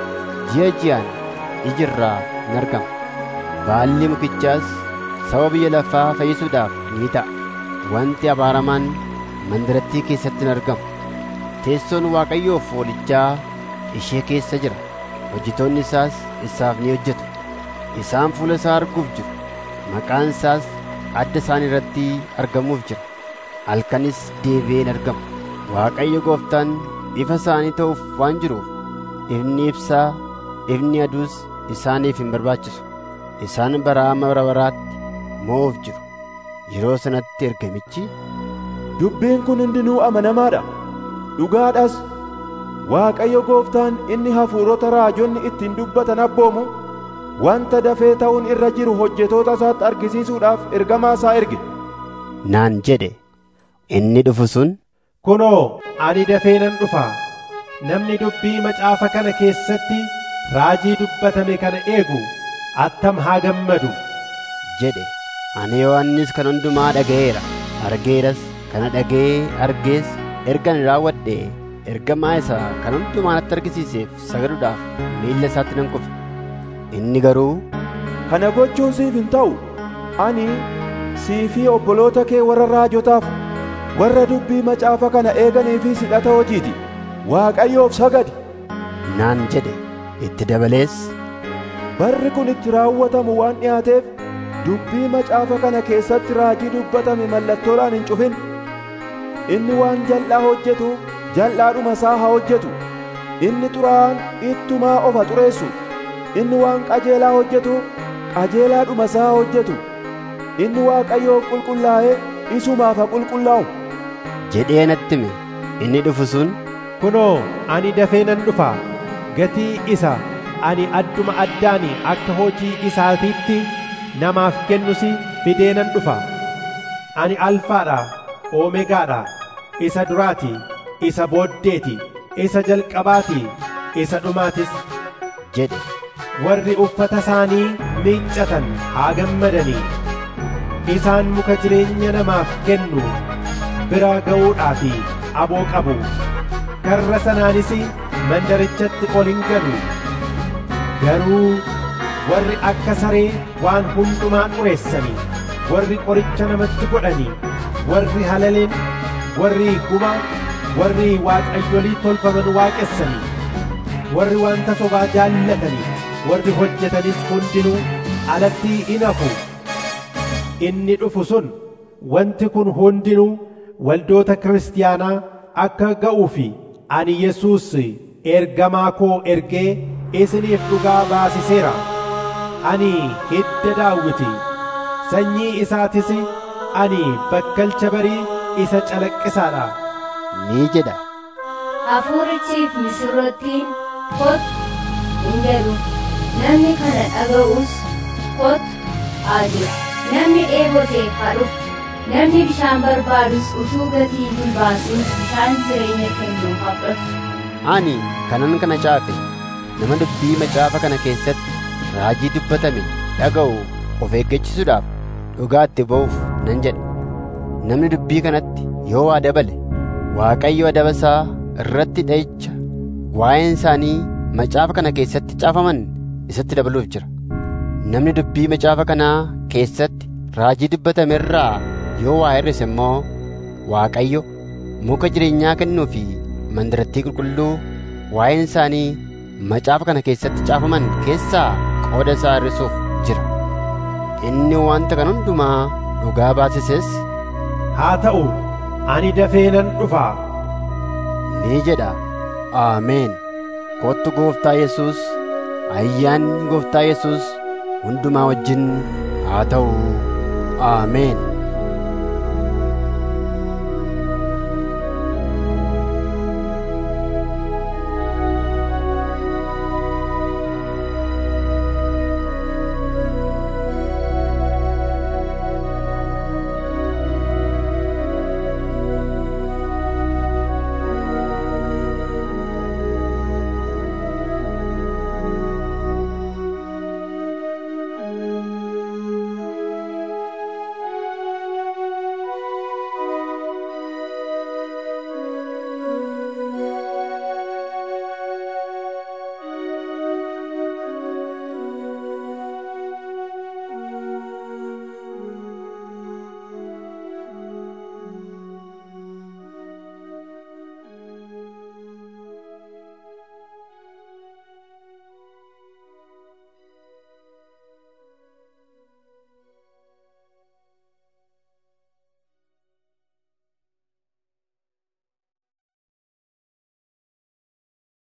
ji'a ji'aan iji irraa in argama. Baalli mukichaas saba biyya lafaa fayyisuudhaaf ni ta'a. Wanti abaaramaan mandarattii keessatti hin argamu. Teessoon Waaqayyoof Hoolichaa ishee keessa jira. Hojjetoonni isaas isaaf ni hojjetu. Isaan fuula isaa arguuf jiru. Maqaan isaas adda isaanii irratti argamuuf jira. Halkanis deebi'ee hin argamu. Waaqayyo Gooftaan ifa isaanii ta'uuf waan jiruuf ifni ibsaa, ifni aduus isaaniif hin barbaachisu. Isaan bara amma bara baraatti mo'uuf jiru. Yeroo sanatti ergamichi, dubbiin kun hundinuu amanamaadha, dhugaadhas. Waaqayyo Gooftaan inni hafuurota raajonni ittiin dubbatan abboomu wanta dafee ta'uun irra jiru hojjetoota isaatti argisiisuudhaaf ergamaa isaa erge naan jedhe. Inni dhufu sun, kunoo ani dafee nan dhufa. Namni dubbii macaafa kana keessatti raajii dubbatame kana eegu attam haa gammadu jedhe. Ani Yohaannis kan hundumaa dhaga'eera, argeeras. Kana dhaga'ee argees ergan raawwadhe ergamaa isaa kan hundumaa natti argisiiseef sagaduudhaaf miilla isaatti nan kufe. Inni garuu, kana gochuun siif hin ta'u. Ani sii fi obboloota kee warra raajotaaf warra dubbii macaafa kana eeganiifis hidhata hojiiti. Waaqayyoof sagadi naan jedhe. Itti dabalees, barri kun itti raawwatamu waan dhiyaateef dubbii macaafa kana keessatti raajii dubbatame mallattoodhaan hin cufin. Inni waan jal'aa hojjetu jal'aadhuma isaa haa hojjetu. Inni xuraa'aan ittumaa ofa xureessu. Inni waan qajeelaa hojjetu qajeelaadhuma isaa haa hojjetu. Inni Waaqayyoof qulqullaa'ee isumaaf haa qulqullaa'u jedhee natti hime. Inni dhufu sun, kunoo ani dafee nan dhufa. Gatii isa ani adduma addaan akka hojii isaatiitti namaaf kennus fidee nan dhufa. Ani alfaadha, oomegaadha, isa duraati, isa booddeeti, isa jalqabaati, isa dhumaatis. jedhe. Warri uffata isaanii miiccatan haa gammadanii. Isaan muka jireenya namaaf kennu bira ga'uudhaafi aboo qabu. Karra sanaanis mandarichatti ol hin galu. Garuu warri akka saree waan hundumaa xureessanii, warri qoricha namatti godhanii, warri halaleen, warri gumaa, warri waaqayyolii tolfaman waaqessanii, warri wanta sobaa jaallatanii, warri hojjetanis hundinuu alatti in hafu. Inni dhufu sun wanti kun hundinuu waldoota kiristaanaa akka ga'uufi ani Yesuus ergamaa koo ergee isiniif dhugaa baasiseera. Ani hidda Daawiti, sanyii isaatis ani bakkalcha barii isa calaqqisaadha ni jedha. Hafuurichiif misirrottiin kottu hin jedhu. Namni kana dhaga'us kottu haa jedhu. Namni dheebote haa dhufu. Namni bishaan barbaadus utuu gatii hin baasin bishaan jireenya kennu haa fudhatu. Ani kanan kana caafe nama dubbii macaafa kana keessatti raajii dubbatame dhaga'u of eeggachisuudhaaf dhugaatti ba'uuf nan jedha. Namni dubbii kanatti yoo waa dabale Waaqayyo adaba isaa irratti dha'icha waa'een isaanii macaafa kana keessatti caafaman isatti dabaluuf jira. Namni dubbii macaafa kanaa keessatti raajii dubbatame irraa yoo waa hir'ise immoo Waaqayyo muka jireenyaa kennuu fi mandarattii qulqulluu waa'een isaanii macaafa kana keessatti caafaman keessaa qooda isaa hir'isuuf jira. Inni wanta kan hundumaa dhugaa baasises haa ta'u ani dafee nan dhufa ni jedha. Aameen. Kottu Gooftaa Yesuus, ayyaanni Gooftaa Yesuus hundumaa wajjin haa ta'u. Aameen.